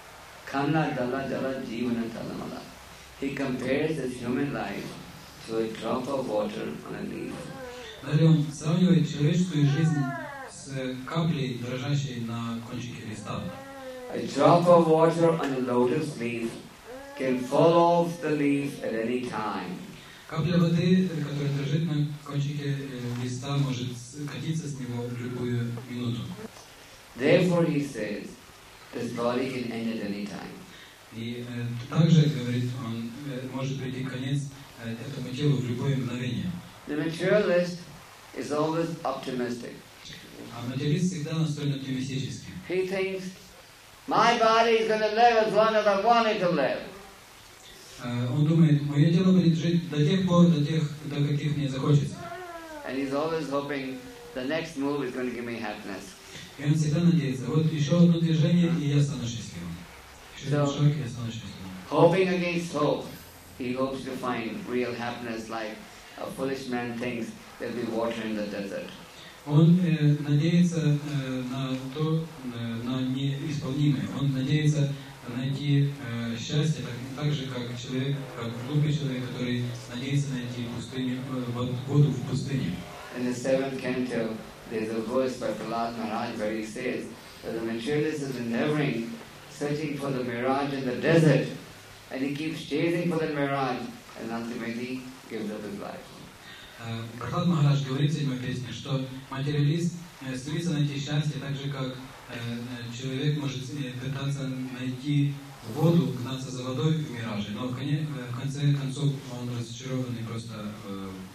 He compares his human life to a drop of water on a leaf. Далее он сравнивает человеческую жизнь с каплей, дрожащей на кончике листа. A drop of water on a lotus leaf can fall off the leaf at any time. Капля воды, которая дрожит на кончике листа, может катиться с него в любую минуту. Therefore, he says, this body can end at any time. И также, говорит он, может прийти конец этому телу в любое мгновение. The materialist is always optimistic. А материалист всегда настроен оптимистически. He thinks, my body is going to live as long as I want it to live. Он думает, мое тело будет жить до тех пор, до каких мне захочется. And he's always hoping the next move is going to give me happiness. И он всегда надеется, вот еще одно движение, и я стану счастливым. Еще один шаг, и я стану счастливым. Hoping against hope, he hopes to find real happiness like a foolish man thinks there'll be water in the desert. Он надеется на то, на неисполнимое. Он надеется найти счастье, так же, как человек, как глупый человек, который надеется найти воду в пустыне. In the 7th canto, there's a verse by Prahlad Maharaj where he says that the materialist is endeavoring, searching for the mirage in the desert, and he keeps chasing for the mirage, and ultimately gives up his life. Прахлад Махарадж говорит в 7-й песне, что материалист стремится найти счастье, так же, как человек может пытаться найти воду, гнаться за водой в мираже, но в конце концов он разочарован и просто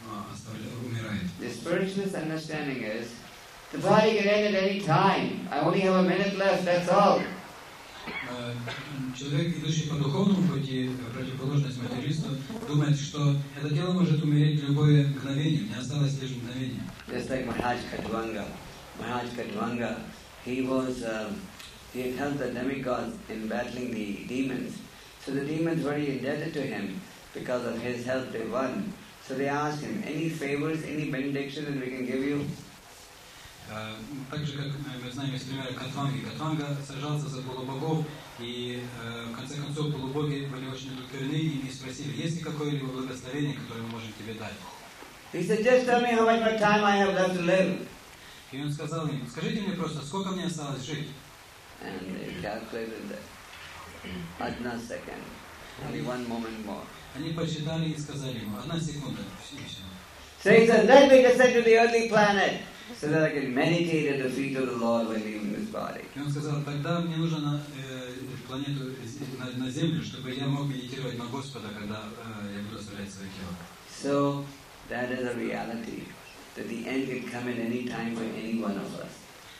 умирает. The spiritualist understanding is, the body can end at any time. I only have a minute left, that's all. Человек, идущий по духовному пути, противоположность материалисту, думает, что это тело может умереть в любое мгновение, мне осталось лишь мгновение. Just like Maharaj Khatwanga. Maharaj Khatwanga, he had helped the demigods in battling the demons. So the demons were very indebted to him. Because of his help they won. So they asked him, any favors, any benediction that we can give you? Так же, как мы знаем из примера Катванги. Катванга сражался за полубогов, и в конце концов полубоги были очень удовлетворены и спросили, есть ли какое-либо благословение, которое мы можем тебе дать? He said, just tell me how much more time I have left to live. И он сказал им, скажите мне просто, сколько мне осталось жить? And they calculated that. Adna second. Only one moment more. Они посчитали и сказали ему, 1 секунда, и все. So he said, let me descend to the earthly planet, so that I can meditate at the feet of the Lord when leaving this body. И он сказал, тогда мне нужно на планету, на Землю, чтобы я мог медитировать на Господа, когда я буду оставлять свое тело. So that is a reality, that the end can come at any time for any one of us.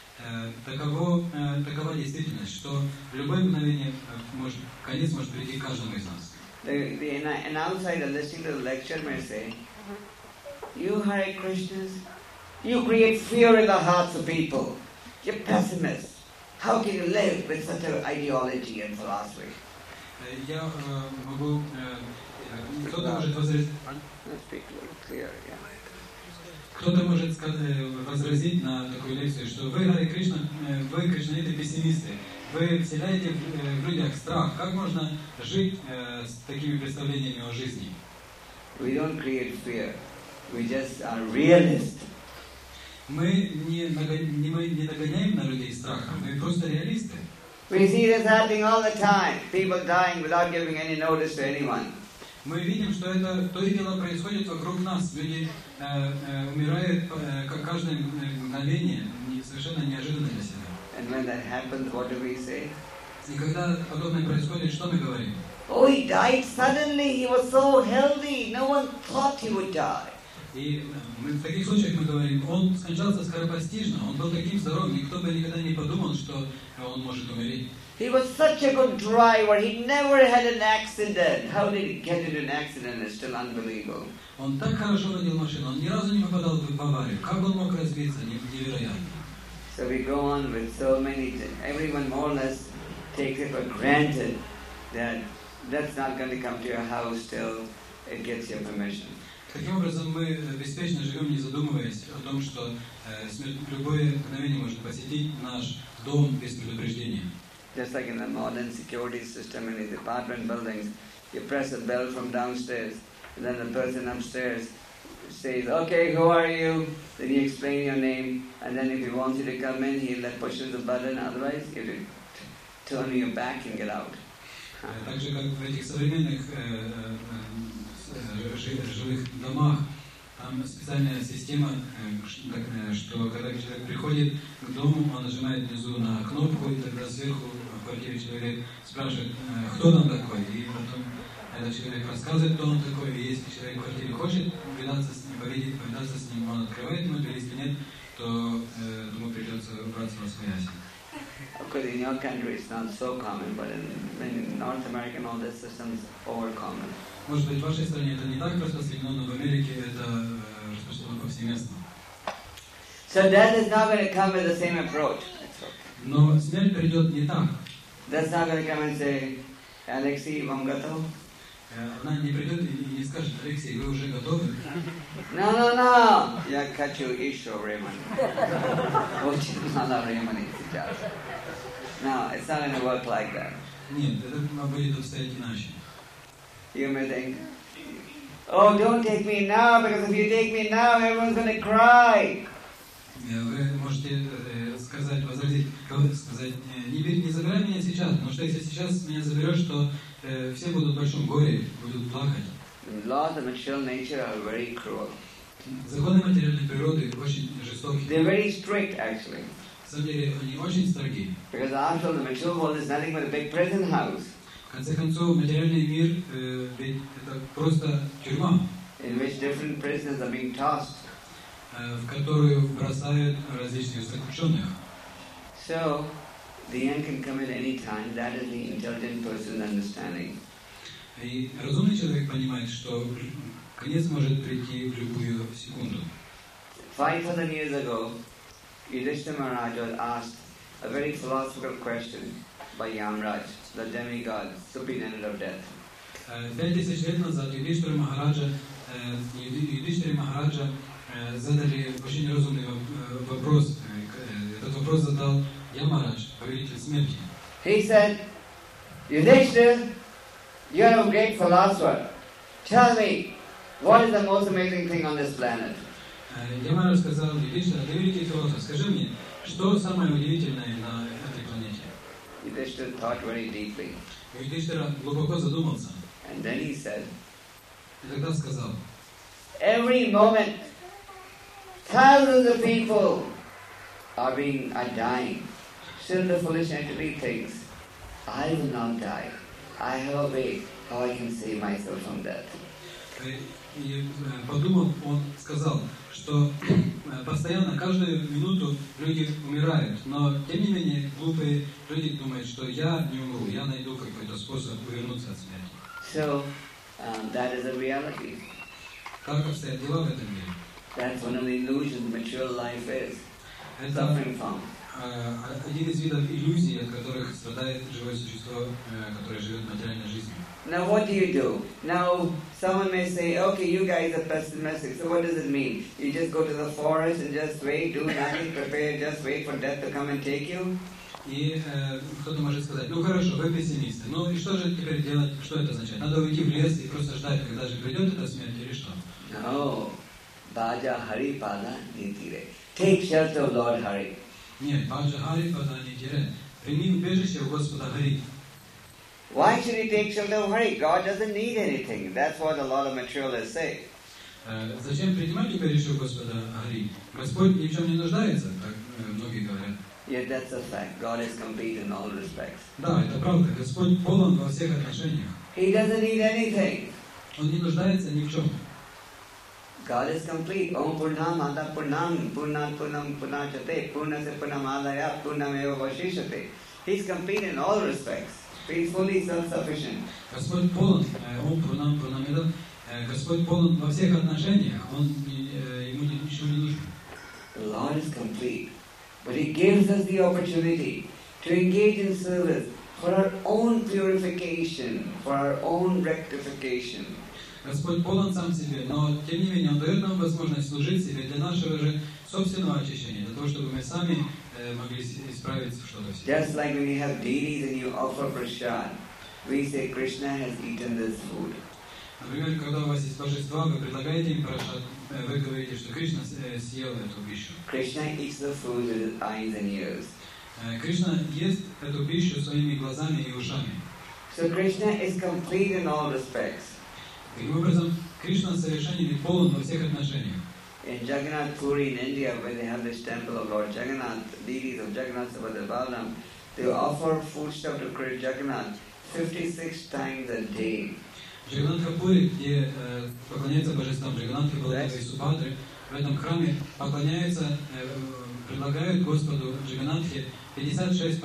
Такова действительность, что в любое мгновение конец может прийти каждому из нас. An outsider listening to the lecture may say, you Hare Krishnas, you create fear in the hearts of people. You're pessimists. How can you live with such an ideology and philosophy? Я могу... Кто-то может возразить... Кто-то может возразить на такую лекцию, что вы, Харе Кришна, вы, кришнаиты, пессимисты. Вы вселяете в людях страх. Как можно жить с такими представлениями о жизни? We don't create fear. We just are realists. Мы не нагоняем на людей страха. Мы просто реалисты. We see this happening all the time. People dying without giving any notice to anyone. Мы видим, что это то и дело происходит вокруг нас. Люди умирают каждое мгновение, совершенно неожиданно для себя. And when that happens, what do we say? И когда подобное происходит, что мы говорим? Oh, he died suddenly. He was so healthy. No one thought he would die. И в таких случаях мы говорим, он скончался скоропостижно, он был таким здоровым, никто бы никогда не подумал, что он может умереть. He was such a good driver. He never had an accident. How did he get into an accident? It's still unbelievable. Он так хорошо водил машину, он ни разу не попадал в аварию. Как он мог разбиться? Невероятно. So we go on with so many things. Everyone more or less takes it for granted that that's not going to come to your house till it gets your permission. Таким образом, мы беспечно живем, не задумываясь о том, что смерть в любое мгновение может посетить наш дом без предупреждения. Just like in the modern security system in the apartment buildings, you press a bell from downstairs, and then the person upstairs says, okay, who are you? Then you explain your name, and then if he wants you to come in, he'll pushes the button, otherwise you have to turn your back and get out. Так же, как в этих современных жилых домах, там специальная система, что когда человек приходит к дому, он нажимает внизу на кнопку, и тогда сверху в квартире человек спрашивает, кто там такой, и потом этот человек рассказывает, кто он такой, и если человек в квартире хочет повидаться с ним, он открывает ему дверь, если нет, то ему придется убраться во свояси. Of course, in your country it's not so common, but in North America and all this system's over common. Может быть, в вашей стране это не так распространено, но в Америке это распространено повсеместно. So death is not going to come with the same approach. Но смерть придет не так. That's not going to come and say, Alexei, вам готов? Она не придет и не скажет, Алексей, вы уже готовы? No. Я хочу еще времени. Очень мало времени сейчас. No, it's not going to work like that. Нет, это будет обстоять иначе. You may think, oh, don't take me now, because if you take me now, everyone's going to cry. Вы можете возразить, не забирай меня сейчас, потому что если сейчас меня заберешь, то все будут в большом горе, будут плакать. Laws of material nature are very cruel. Законы материальной природы очень жестокие. They're very strict, actually. На самом деле, они очень строги. Because after all, the material world is nothing but a big prison house. В конце концов, материальный мир, ведь это просто тюрьма. in which different prisoners are being tossed. В которую бросают различных заключенных. So, the end can come at any time. That is the intelligent person's understanding. И разумный человек понимает, что конец может прийти в любую секунду. 5,000 years ago, Yudhishthira Maharaj was asked a very philosophical question by Yamraj, the demigod, superintendent of death. 5000 лет назад Юдхиштире Махараджа задали очень разумный вопрос. Этот вопрос задал Ямарадж, повелитель смерти. He said, Yudhishthira, you are a great philosopher. Tell me, what is the most amazing thing on this planet? Ямарадж сказал: Юдхиштира, ты великий философ, скажи мне, что самое удивительное на этой планете? Yudhishthira thought very deeply. Юдхиштира глубоко задумался. And then he said, И тогда сказал: every moment, thousands of people are dying. Still the foolish entity thinks, I will not die. I have a way how I can save myself from death. И подумал, он сказал, что постоянно, каждую минуту люди умирают, но тем не менее глупые люди думают, что я не умру, я найду какой-то способ увернуться от смерти. So, that is a reality. Как обстоят дела в этом мире? That's one of the illusions material life is Это suffering from. один из видов иллюзий, от которых страдает живое существо, которое живет в материальной жизни. Now what do? Now someone may say, okay, you guys are pessimistic, so what does it mean? You just go to the forest and just wait, do nothing, prepare, just wait for death to come and take you? И кто-то может сказать: ну хорошо, вы пессимисты, ну и что же теперь делать, что это означает? Надо уйти в лес и просто ждать, когда же придет эта смерть или что? No. Bhaja Hari Pada Nitire. Take shelter of Lord Hari. Нет, Баджа Хари Пада Нитире. Прими убежище у Господа Хари. Why should he take shelter of Hari? God doesn't need anything. That's what a lot of materialists say. Зачем принимать убежище у Господа Хари? Господь ни в чем не нуждается, как многие говорят. Yet that's a fact. God is complete in all respects. Да, это правда. Господь полон во всех отношениях. He doesn't need anything. Он не нуждается ни в чем. God is complete. Om Purnam Ada Purnam Purnam Purnam Purnachate Purnasya Purnamadaya Purnameva Vashishate. He's complete in all respects. He's fully self-sufficient. Господь полон, Ом Пурнам Пурнамидам, Господь полон во всех отношениях. Ему ничего не нужно. The Lord is complete. But He gives us the opportunity to engage in service for our own purification, for our own rectification. Господь полон сам себе, но тем не менее Он дает нам возможность служить себе для нашего же собственного очищения, для того, чтобы мы сами могли исправить что-то в себе. Just like when you have deities and you offer prasad, we say Krishna has eaten this food. Например, когда у вас есть божества, вы предлагаете им прашад, вы говорите, что Кришна съел эту пищу. Krishna eats the food with his eyes and ears. Кришна ест эту пищу своими глазами и ушами. So Krishna is complete in all respects. Таким образом, Кришна совершенен и полон во всех отношениях. In Jagannath Puri in India, where they have this temple of Lord Jagannath, deities of Jagannath, Subhadra, Balaram, they offer foodstuff to Krishna Jagannath 56 times a day. В Джаганнатхапуре, где поклоняются божествам Джаганнатхи, Баладевы и Субхадры, в этом храме поклоняются, предлагают Господу Джаганнатхе 56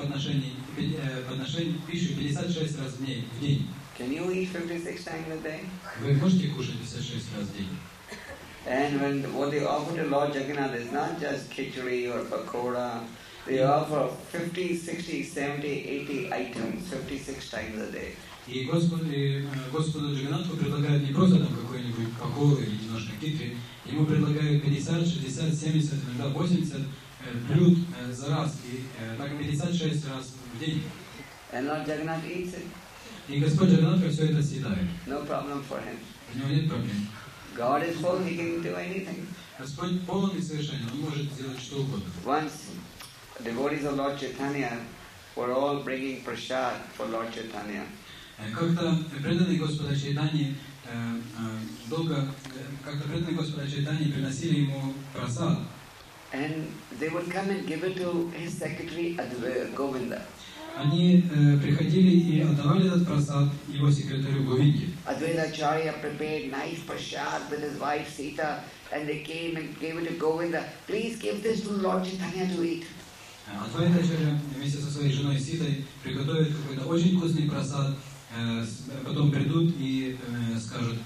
пищу 56 раз в день. Can you eat 56 times a day? Вы можете кушать 56 раз в день? And what they offer to Lord Jagannath is not just khichdi or pakora. They offer 50, 60, 70, 80 items 56 times a day. И Господу Джаганнатху предлагают не просто там какой-нибудь покору или немножко китри, ему предлагают 50, 60, 70, иногда 80 блюд за раз, и так 56 раз в день. And Lord Jagannath eats it. И Господь Джаганнатха все это съедает. No problem for him. У него нет проблем. God is full, He can do anything. Господь полон и совершенен, Он может сделать что угодно. Once, devotees of Lord Chaitanya were all bringing prasad for Lord Chaitanya. Как-то преданные Господа Чайтаньи приносили ему прасад. And they would come and give it to his secretary Govinda. они приходили и отдавали этот просад его секретарю Говинде. Advaita Acharya prepared nice prasad with his wife Sita, and they came and gave it to Govinda. Please give this to Lord Chaitanya to eat. Адвайта Ачарья вместе со своей женой Ситой приготовят какой-то очень вкусный просад, потом придут и скажут: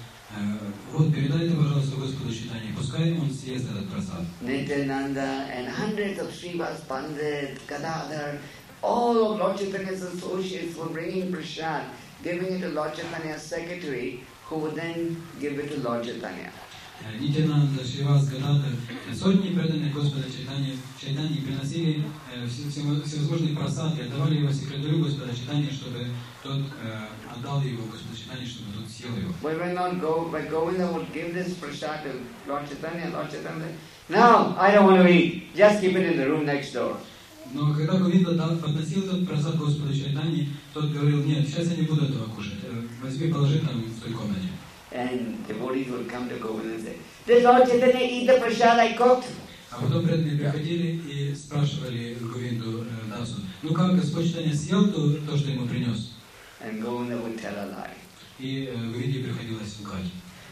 вот, передайте, пожалуйста, Господу Чайтанье, пускай он съест этот просад. Nityananda and hundreds of Srivas Pandit, Gadadhar, all of Lord Chaitanya's associates were bringing prasad, giving it to Lord Chaitanya's secretary, who would then give it to Lord Chaitanya. Нитянанда, Шривас, Гададхар, сотни преданных Господа Чайтаньи приносили всевозможные просады и отдавали его секретарю Господа Чайтаньи, чтобы тот отдал его Господу Чайтаньи, чтобы тот съел его. When Govinda would give this prasad to Lord Chaitanya said, "No, I don't want to eat. Just keep it in the room next door." Но когда Говинда подносил этот просад Господу Чайтаньи, тот говорил: нет, сейчас я не буду этого кушать, возьми, положи там в той комнате. And devotees would come to Govinda and say, "Did Lord Chaitanya eat the prasad I cooked?" А потом преданные приходили и спрашивали Говинду Дасу: ну как, Господь Чайтанья съел то, что ему принес? And Govinda would tell a lie. И Говинде приходилось лгать.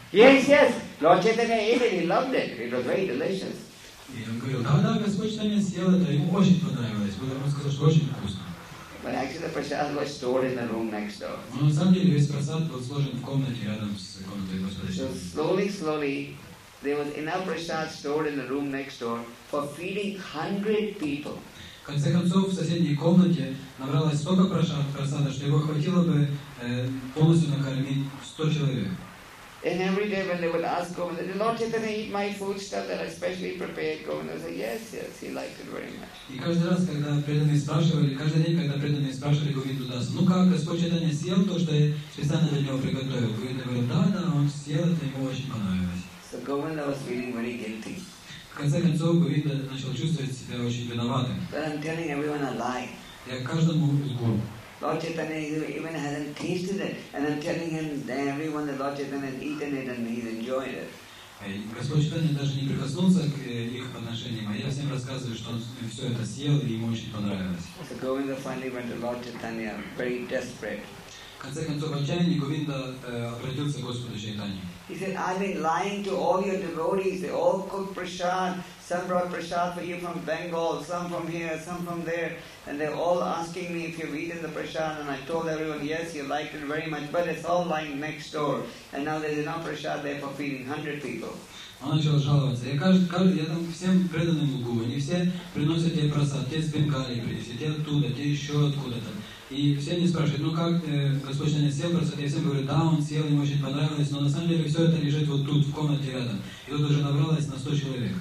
Yes, Lord Chaitanya ate it, he loved it. It was very delicious. И он говорил: да, Господь Чайтанья съел это, ему очень понравилось. Он сказал, что очень вкусно. But actually the prasad was stored in the room next door. Но на самом деле весь просад был сложен в комнате рядом с комнатой Господа So Чайтаньи. slowly, there was enough prasad stored in the room next door for feeding 100 people. В конце концов, в соседней комнате набралось столько просада, что его хватило бы полностью накормить 100 человек. And every day when they would ask Govinda, "Did Lord Chaitanya eat my food stuff that I specially prepared?" Govinda would say, yes, he liked it very much. И каждый раз, когда преданные спрашивали, каждый день, когда преданные спрашивали Говинду Дасу: ну как, Господь Чайтанья съел то, что я специально для него приготовил? Говинда говорил: да, он съел, это ему очень понравилось. So Govinda was feeling very guilty. В конце концов, Говинда начал чувствовать себя очень виноватым. But I'm telling everyone a lie. Я каждому лгу. Lord Chaitanya even hasn't tasted it, and I'm telling him, everyone, that Lord Chaitanya has eaten it and he's enjoyed it. Господь Чайтанья даже не прикоснулся к их отношениям, а я всем рассказываю, что он все это съел и ему очень понравилось. So Govinda finally went to Lord Chaitanya, very desperate. В конце концов, в отчаянии Говинда обратился к Господу Чайтанье. He said, "I've been lying to all your devotees. They all cooked prasad. Some brought prasad for you from Bengal, some from here, some from there. And they're all asking me if you've eaten the prasad. And I told everyone, yes, you liked it very much. But it's all lying next door. And now there's enough prasad there for feeding 100 people." Он начал жаловаться: я там всем преданным лгу, они все приносят тебе просад, те с Бенгалии принесли, те оттуда, те еще откуда-то. И все они спрашивают: ну как, Господь Чайтанья съел просад? Я всем говорю: да, он съел, ему очень понравилось, но на самом деле все это лежит вот тут, в комнате рядом. И тут уже набралось на 100 человек.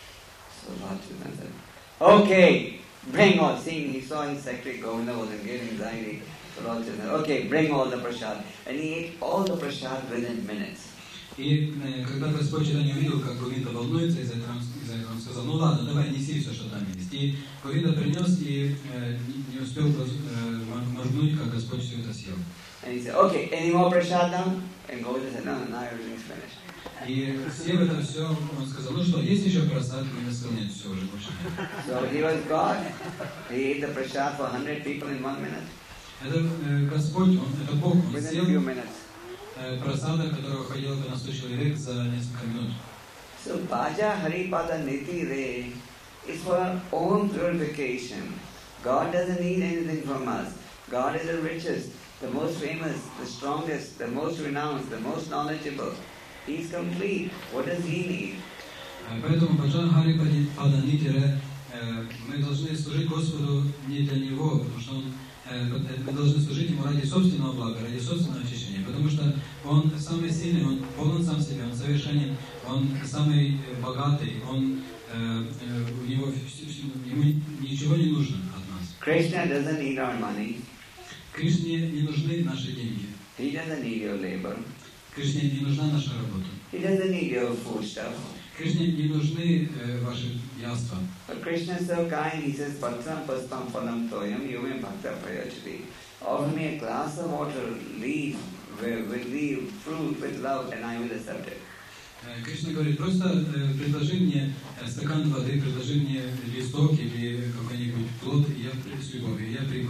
So Lord Chaitanya said, "Okay, bring all." Seeing he saw his secretary Govinda was getting anxiety. So Lord Chaitanya said, "Okay, bring all the prasad." And he ate all the prasad within minutes. И когда Господь Чайтанья увидел, как Говинда волнуется из-за этого, он сказал: ну ладно, давай, неси все, что там есть. И Говинда принес, и не успел моргнуть, как Господь все это съел. And he said, "Okay, any more prasad now?" And Govinda said, "No, now everything's finished." И съев это все, он сказал: ну что, есть еще просад? Говинда сказал: нет, все, уже больше нет. So he was God. He ate the prasad for 100 people in 1 minute. Это Господь, это Бог, он Within a съел few minutes. просада, которого хватило бы на 100 человек за несколько минут. So Bhaja Haripada Niti Re is for our own purification. God doesn't need anything from us. God is the richest, the most famous, the strongest, the most renowned, the most knowledgeable. He's complete. What does he need? Поэтому Баджан Харипада Нитире мы должны служить Господу не для Него, потому что мы должны служить Ему ради собственного блага, ради собственного очищения, потому что Он самый сильный, Он полон сам себе, Он совершенен, Он самый богатый, ему ничего не нужно от нас. Krishna doesn't need our money. Кришне не нужны наши деньги. He doesn't need your labor. Кришне не нужна наша работа. He doesn't need your food stuff. Кришне не нужны ваши яства. But Krishna is so kind, he says, "Patram paspam palam toyam yume bhakta prayachati." Offer me a glass of water, leaf, with fruit, with love, and I will accept it. Кришна говорит: просто предложи мне стакан воды, предложи мне листок или какой-нибудь плод, и я с любовью, я приму это. So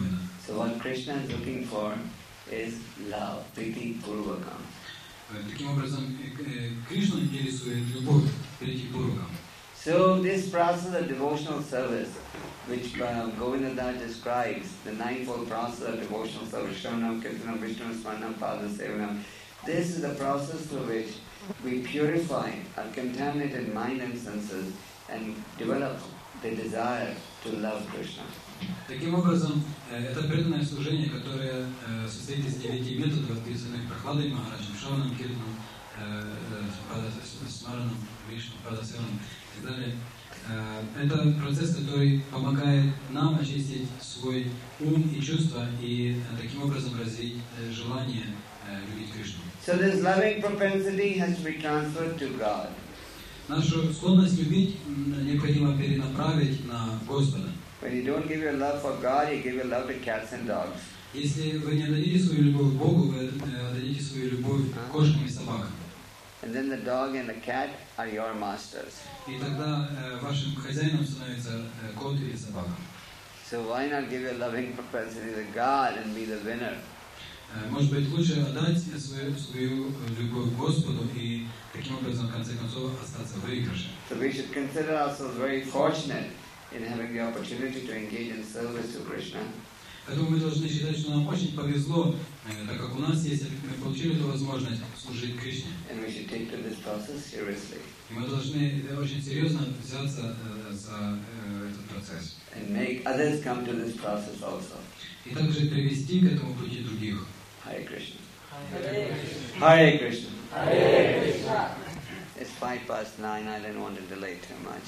So what Krishna is looking for is love, priti purvakam. Таким образом, Кришну интересует любовь, прити пурвакам. So this process of devotional service, which Govinda describes, the ninefold process of devotional service, Shravanam, Kirtanam, Vishnu Smaranam, Padasevanam, this is the process through which we purify our contaminated mind and senses and develop the desire to love Krishna. Таким образом, это преданное служение, которое состоит из 9 методов, описанных Прохладой Махараджем, Шраваном, Киртаном, Смараном, Вишну, Падасеваном и так далее. Это процесс, который помогает нам очистить свой ум и чувства и таким образом развить желание любить Кришну. So this loving propensity has to be transferred to God. Нашу склонность любить необходимо перенаправить на Господа. When you don't give your love for God, you give your love to cats and dogs. Если вы не отдадите свою любовь Богу, вы отдадите свою любовь кошкам и собакам. And then the dog and the cat are your masters. И тогда вашим хозяином становится кот или собака. So why not give your loving propensity to God and be the winner? Может быть, лучше отдать свою любовь Господу и таким образом, в конце концов, остаться в выигрыше. So we should consider ourselves very fortunate in having the opportunity to engage in service to Krishna. Поэтому мы должны считать, что нам очень повезло, так как у нас есть, мы получили эту возможность служить Кришне. And we should take to this process seriously. И мы должны очень серьезно взяться за этот процесс. And make others come to this process also. И также привести к этому пути других. Hare Krishna. Hare Krishna. Hare Krishna. It's 9:05. I didn't want to delay too much.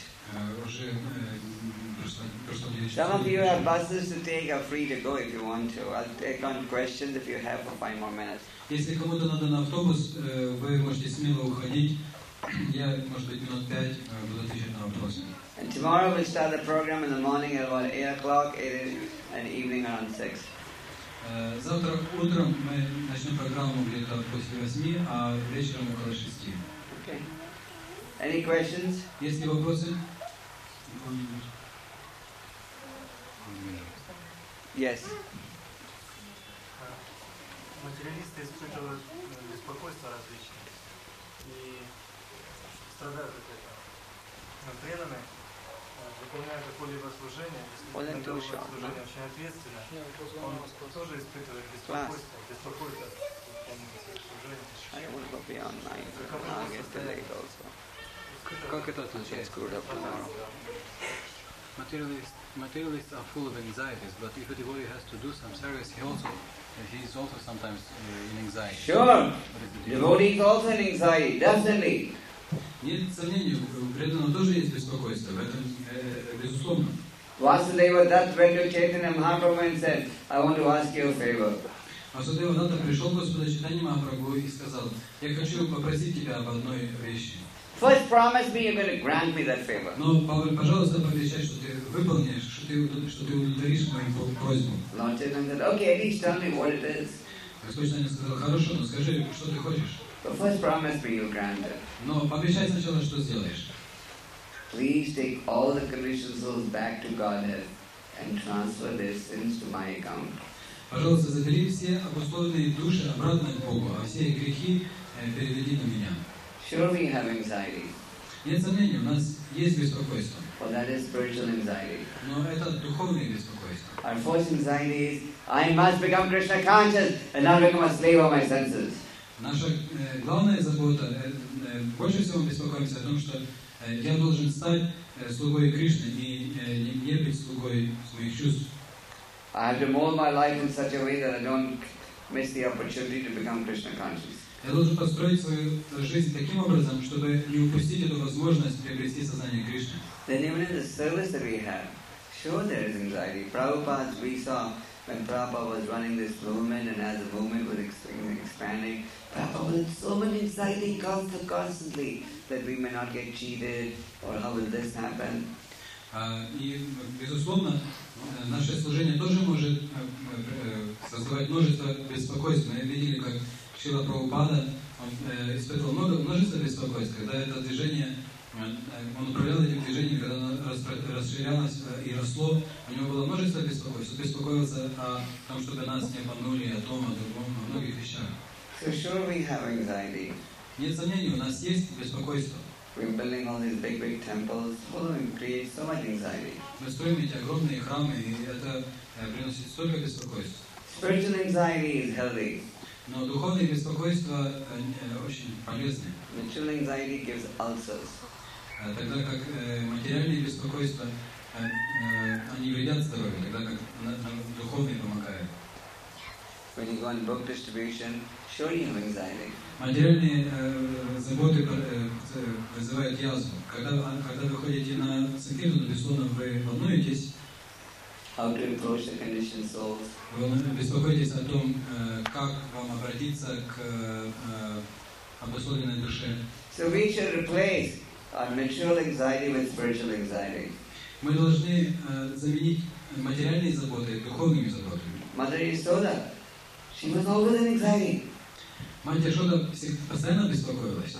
Some of you have buses to take, are free to go if you want to. I'll take on questions if you have for 5 more minutes. Если кому-то надо на автобус, вы можете смело уходить. Я, может быть, минут 5 буду отвечать на вопросы. And tomorrow we'll start the program in the morning at about 8 o'clock, and evening around 6. Завтра утром мы начнем программу где-то после 8, а вечером около 6. Okay. Any questions? Есть ли вопросы? Yes. Материалисты испытывают беспокойство различные и страдают от этого. Но преданные, выполняя какое-либо служение, если это служение очень ответственно, он тоже испытывает беспокойство от выполнения своих служений. I will go beyond 9. I'll get delayed also. Как это отличается? Screwed up tomorrow. Materialists are full of anxieties, but if a devotee has to do some service, he's also sometimes in anxiety. Sure. Devotees also in anxiety, definitely. Нет сомнений, у преданного тоже есть беспокойство, в этом безусловно. Vasudeva Dutt went to Chaitanya Mahaprabhu and said, I want to ask you a favor. Васудева Датта пришел к Господу Чайтанье Махапрабху и сказал, я хочу попросить тебя об одной вещи. First promise me you're going to grant me that favor. Но, пожалуйста, пообещай, что ты выполнишь, что ты удовлетворишь мою просьбу. Lord Chaitanya said, okay, at least tell me what it is. Господь Чайтанья сказал, хорошо, но скажи, что ты хочешь. But first promise me you'll grant it. Но пообещай сначала, что сделаешь. Please take all the conditioned souls back to Godhead and transfer their sins to my account. Пожалуйста, забери все обусловленные души обратно к Богу, а все грехи переведи на меня. Sure, we have anxiety. Нет сомнений, у нас есть беспокойство. Well, that is spiritual anxiety. Но это духовное беспокойство. Our first anxiety is, I must become Krishna conscious and not become a slave of my senses. Наша главная забота, больше всего мы беспокоимся о том, что я должен стать слугой Кришны и не быть слугой своих чувств. I have to mold my life in such a way that I don't miss the opportunity to become Krishna conscious. Я должен построить свою жизнь таким образом, чтобы не упустить эту возможность приобрести сознание Кришны. Then even in the service that we have, sure there is anxiety. Prabhupada, we saw when Prabhupada was running this movement and as the movement was expanding, Prabhupada had so much anxiety constantly that we may not get cheated or how will this happen. И, безусловно, наше служение тоже может создавать множество беспокойств. Мы видели, как Шрила Прабхупада испытывал множество беспокойств, когда это движение, он управлял этим движением, когда оно расширялось и росло, у него было множество беспокойств. Он беспокоился о том, чтобы нас не обманули, о том, о другом, о многих вещах. So sure we have anxiety. Нет сомнений, у нас есть беспокойство. We're building all these big temples, it creates so much anxiety. Мы строим эти огромные храмы, и это приносит столько беспокойств. Spiritual anxiety is healthy. Но духовное беспокойство очень полезны. Material anxiety gives ulcers. Тогда как материальные беспокойства, они вредят здоровью, тогда как духовные помогают. When you go on book distribution, sure you have anxiety. Материальные заботы вызывают язву. Когда вы ходите на санкиртану, безусловно, вы волнуетесь. How to approach the conditioned souls. Вы беспокоитесь о том, как вам обратиться к обусловленной душе. So we should replace our material anxiety with spiritual anxiety. Мы должны заменить материальные заботы духовными заботами. Mother Yasoda, she was always in anxiety. Мать Яшода постоянно беспокоилась.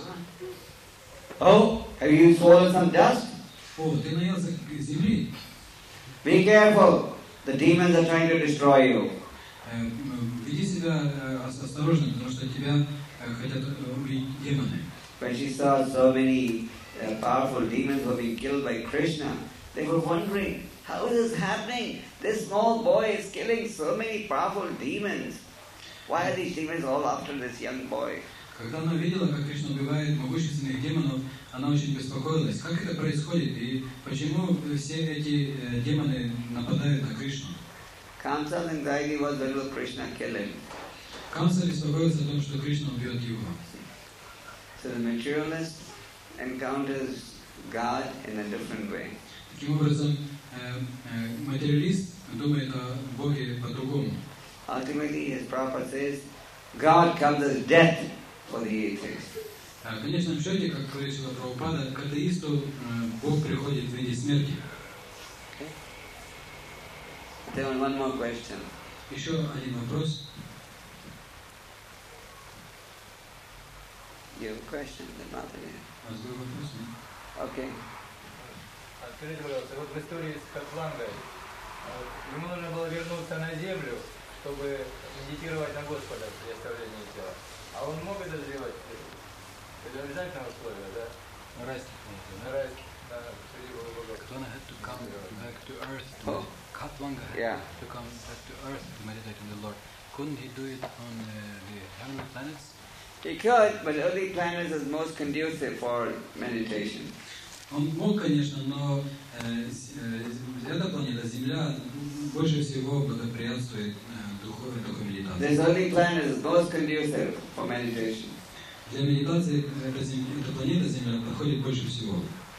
Oh, have you swallowed some dust? О, ты наелся земли. Be careful. The demons are trying to destroy you. Веди себя осторожно, потому что тебя хотят убить демоны. When she saw so many powerful demons were being killed by Krishna, they were wondering, how is this happening? This small boy is killing so many powerful demons. Why are these demons all after this young boy? Когда она видела, как Кришна убивает могущественных демонов, она очень беспокоилась. Как это происходит и почему все эти демоны нападают на Кришну? Kamsa's anxiety was when will Krishna kill him. Камса беспокоился о том, что Кришна убьет его. So the materialist encounters God in a different way. Таким образом, материалист думает о Боге по-другому. Ultimately, as Prabhupada says, God comes as death for the atheist. В конечном счете, как говорит Шрила Прабхупада, к атеисту Бог приходит в виде смерти. Then one more question. Еще один вопрос. You have a question, then not again. У вас был вопрос? Okay. Скажите, пожалуйста, вот в истории с Хатлангой ему нужно было вернуться на землю, чтобы медитировать на Господа при оставлении тела. А он мог это сделать? Это обязательное условие, да? На райский Среди богов. Katlanga had to come back to earth. Oh. Katlanga Yeah. had to come back to earth to meditate on the Lord. Couldn't he do it on the heavenly planets? He could, but early planets is most conducive for meditation. Он мог, конечно, но эта планета, Земля, больше всего благоприятствует духу медитации. This early planet is most conducive for meditation. Для медитации эта планета Земля подходит больше всего.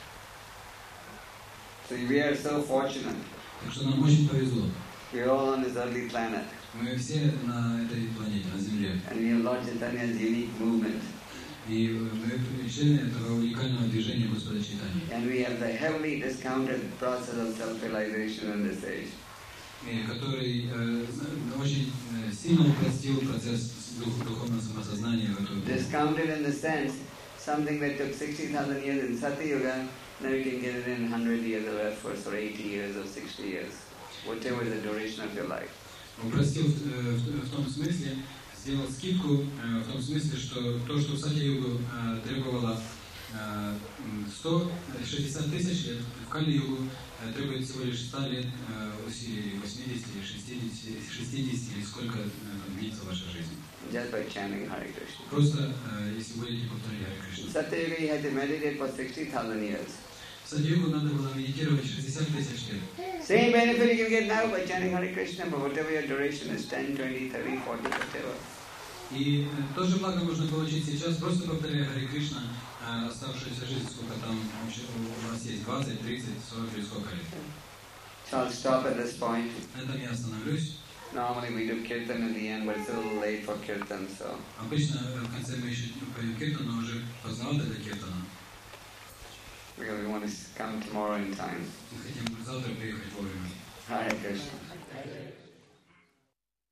So we are so fortunate. Так что нам очень повезло. We are all on this early planet. Мы все на этой планете, на Земле. And we have Lord Chaitanya's unique movement. И мы члены этого уникального движения Господа Чайтаньи. And we have the heavily discounted process of self-realization in this age. Который очень сильно упростил процесс духовного самосознания в эту эпоху. Discounted in the sense, something that took 60,000 years in Satyuga, now you can get it in 100 years of efforts, or 80 years, or 60 years, whatever the duration of your life. Упростил в том смысле, сделал скидку в том смысле, что то, что в Сатья-югу требовало 160 тысяч лет, в Кали-югу требует всего лишь 100 лет, 80, 60 или сколько длится ваша жизнь. Just by chanting Hare Krishna. Просто если будете повторять Харе Кришна. Satyuga you had to meditate for 60,000 years. В Сатья-югу надо было медитировать 60 тысяч лет. Same benefit you can get now by chanting Hare Krishna, but whatever your duration is, 10, 20, 30, 40, whatever. И то же благо можно получить сейчас, просто повторяя Харе Кришна, оставшуюся жизнь, сколько там у вас есть, 20, 30, 40 или сколько лет. So I'll stop at this point. На этом я остановлюсь. Normally we do kirtan at the end, but it's a little late for kirtan, so. Обычно в конце мы еще поем киртан, но уже поздновато для киртана. Because we want to come tomorrow in time. Мы хотим завтра приехать вовремя. Hare Krishna.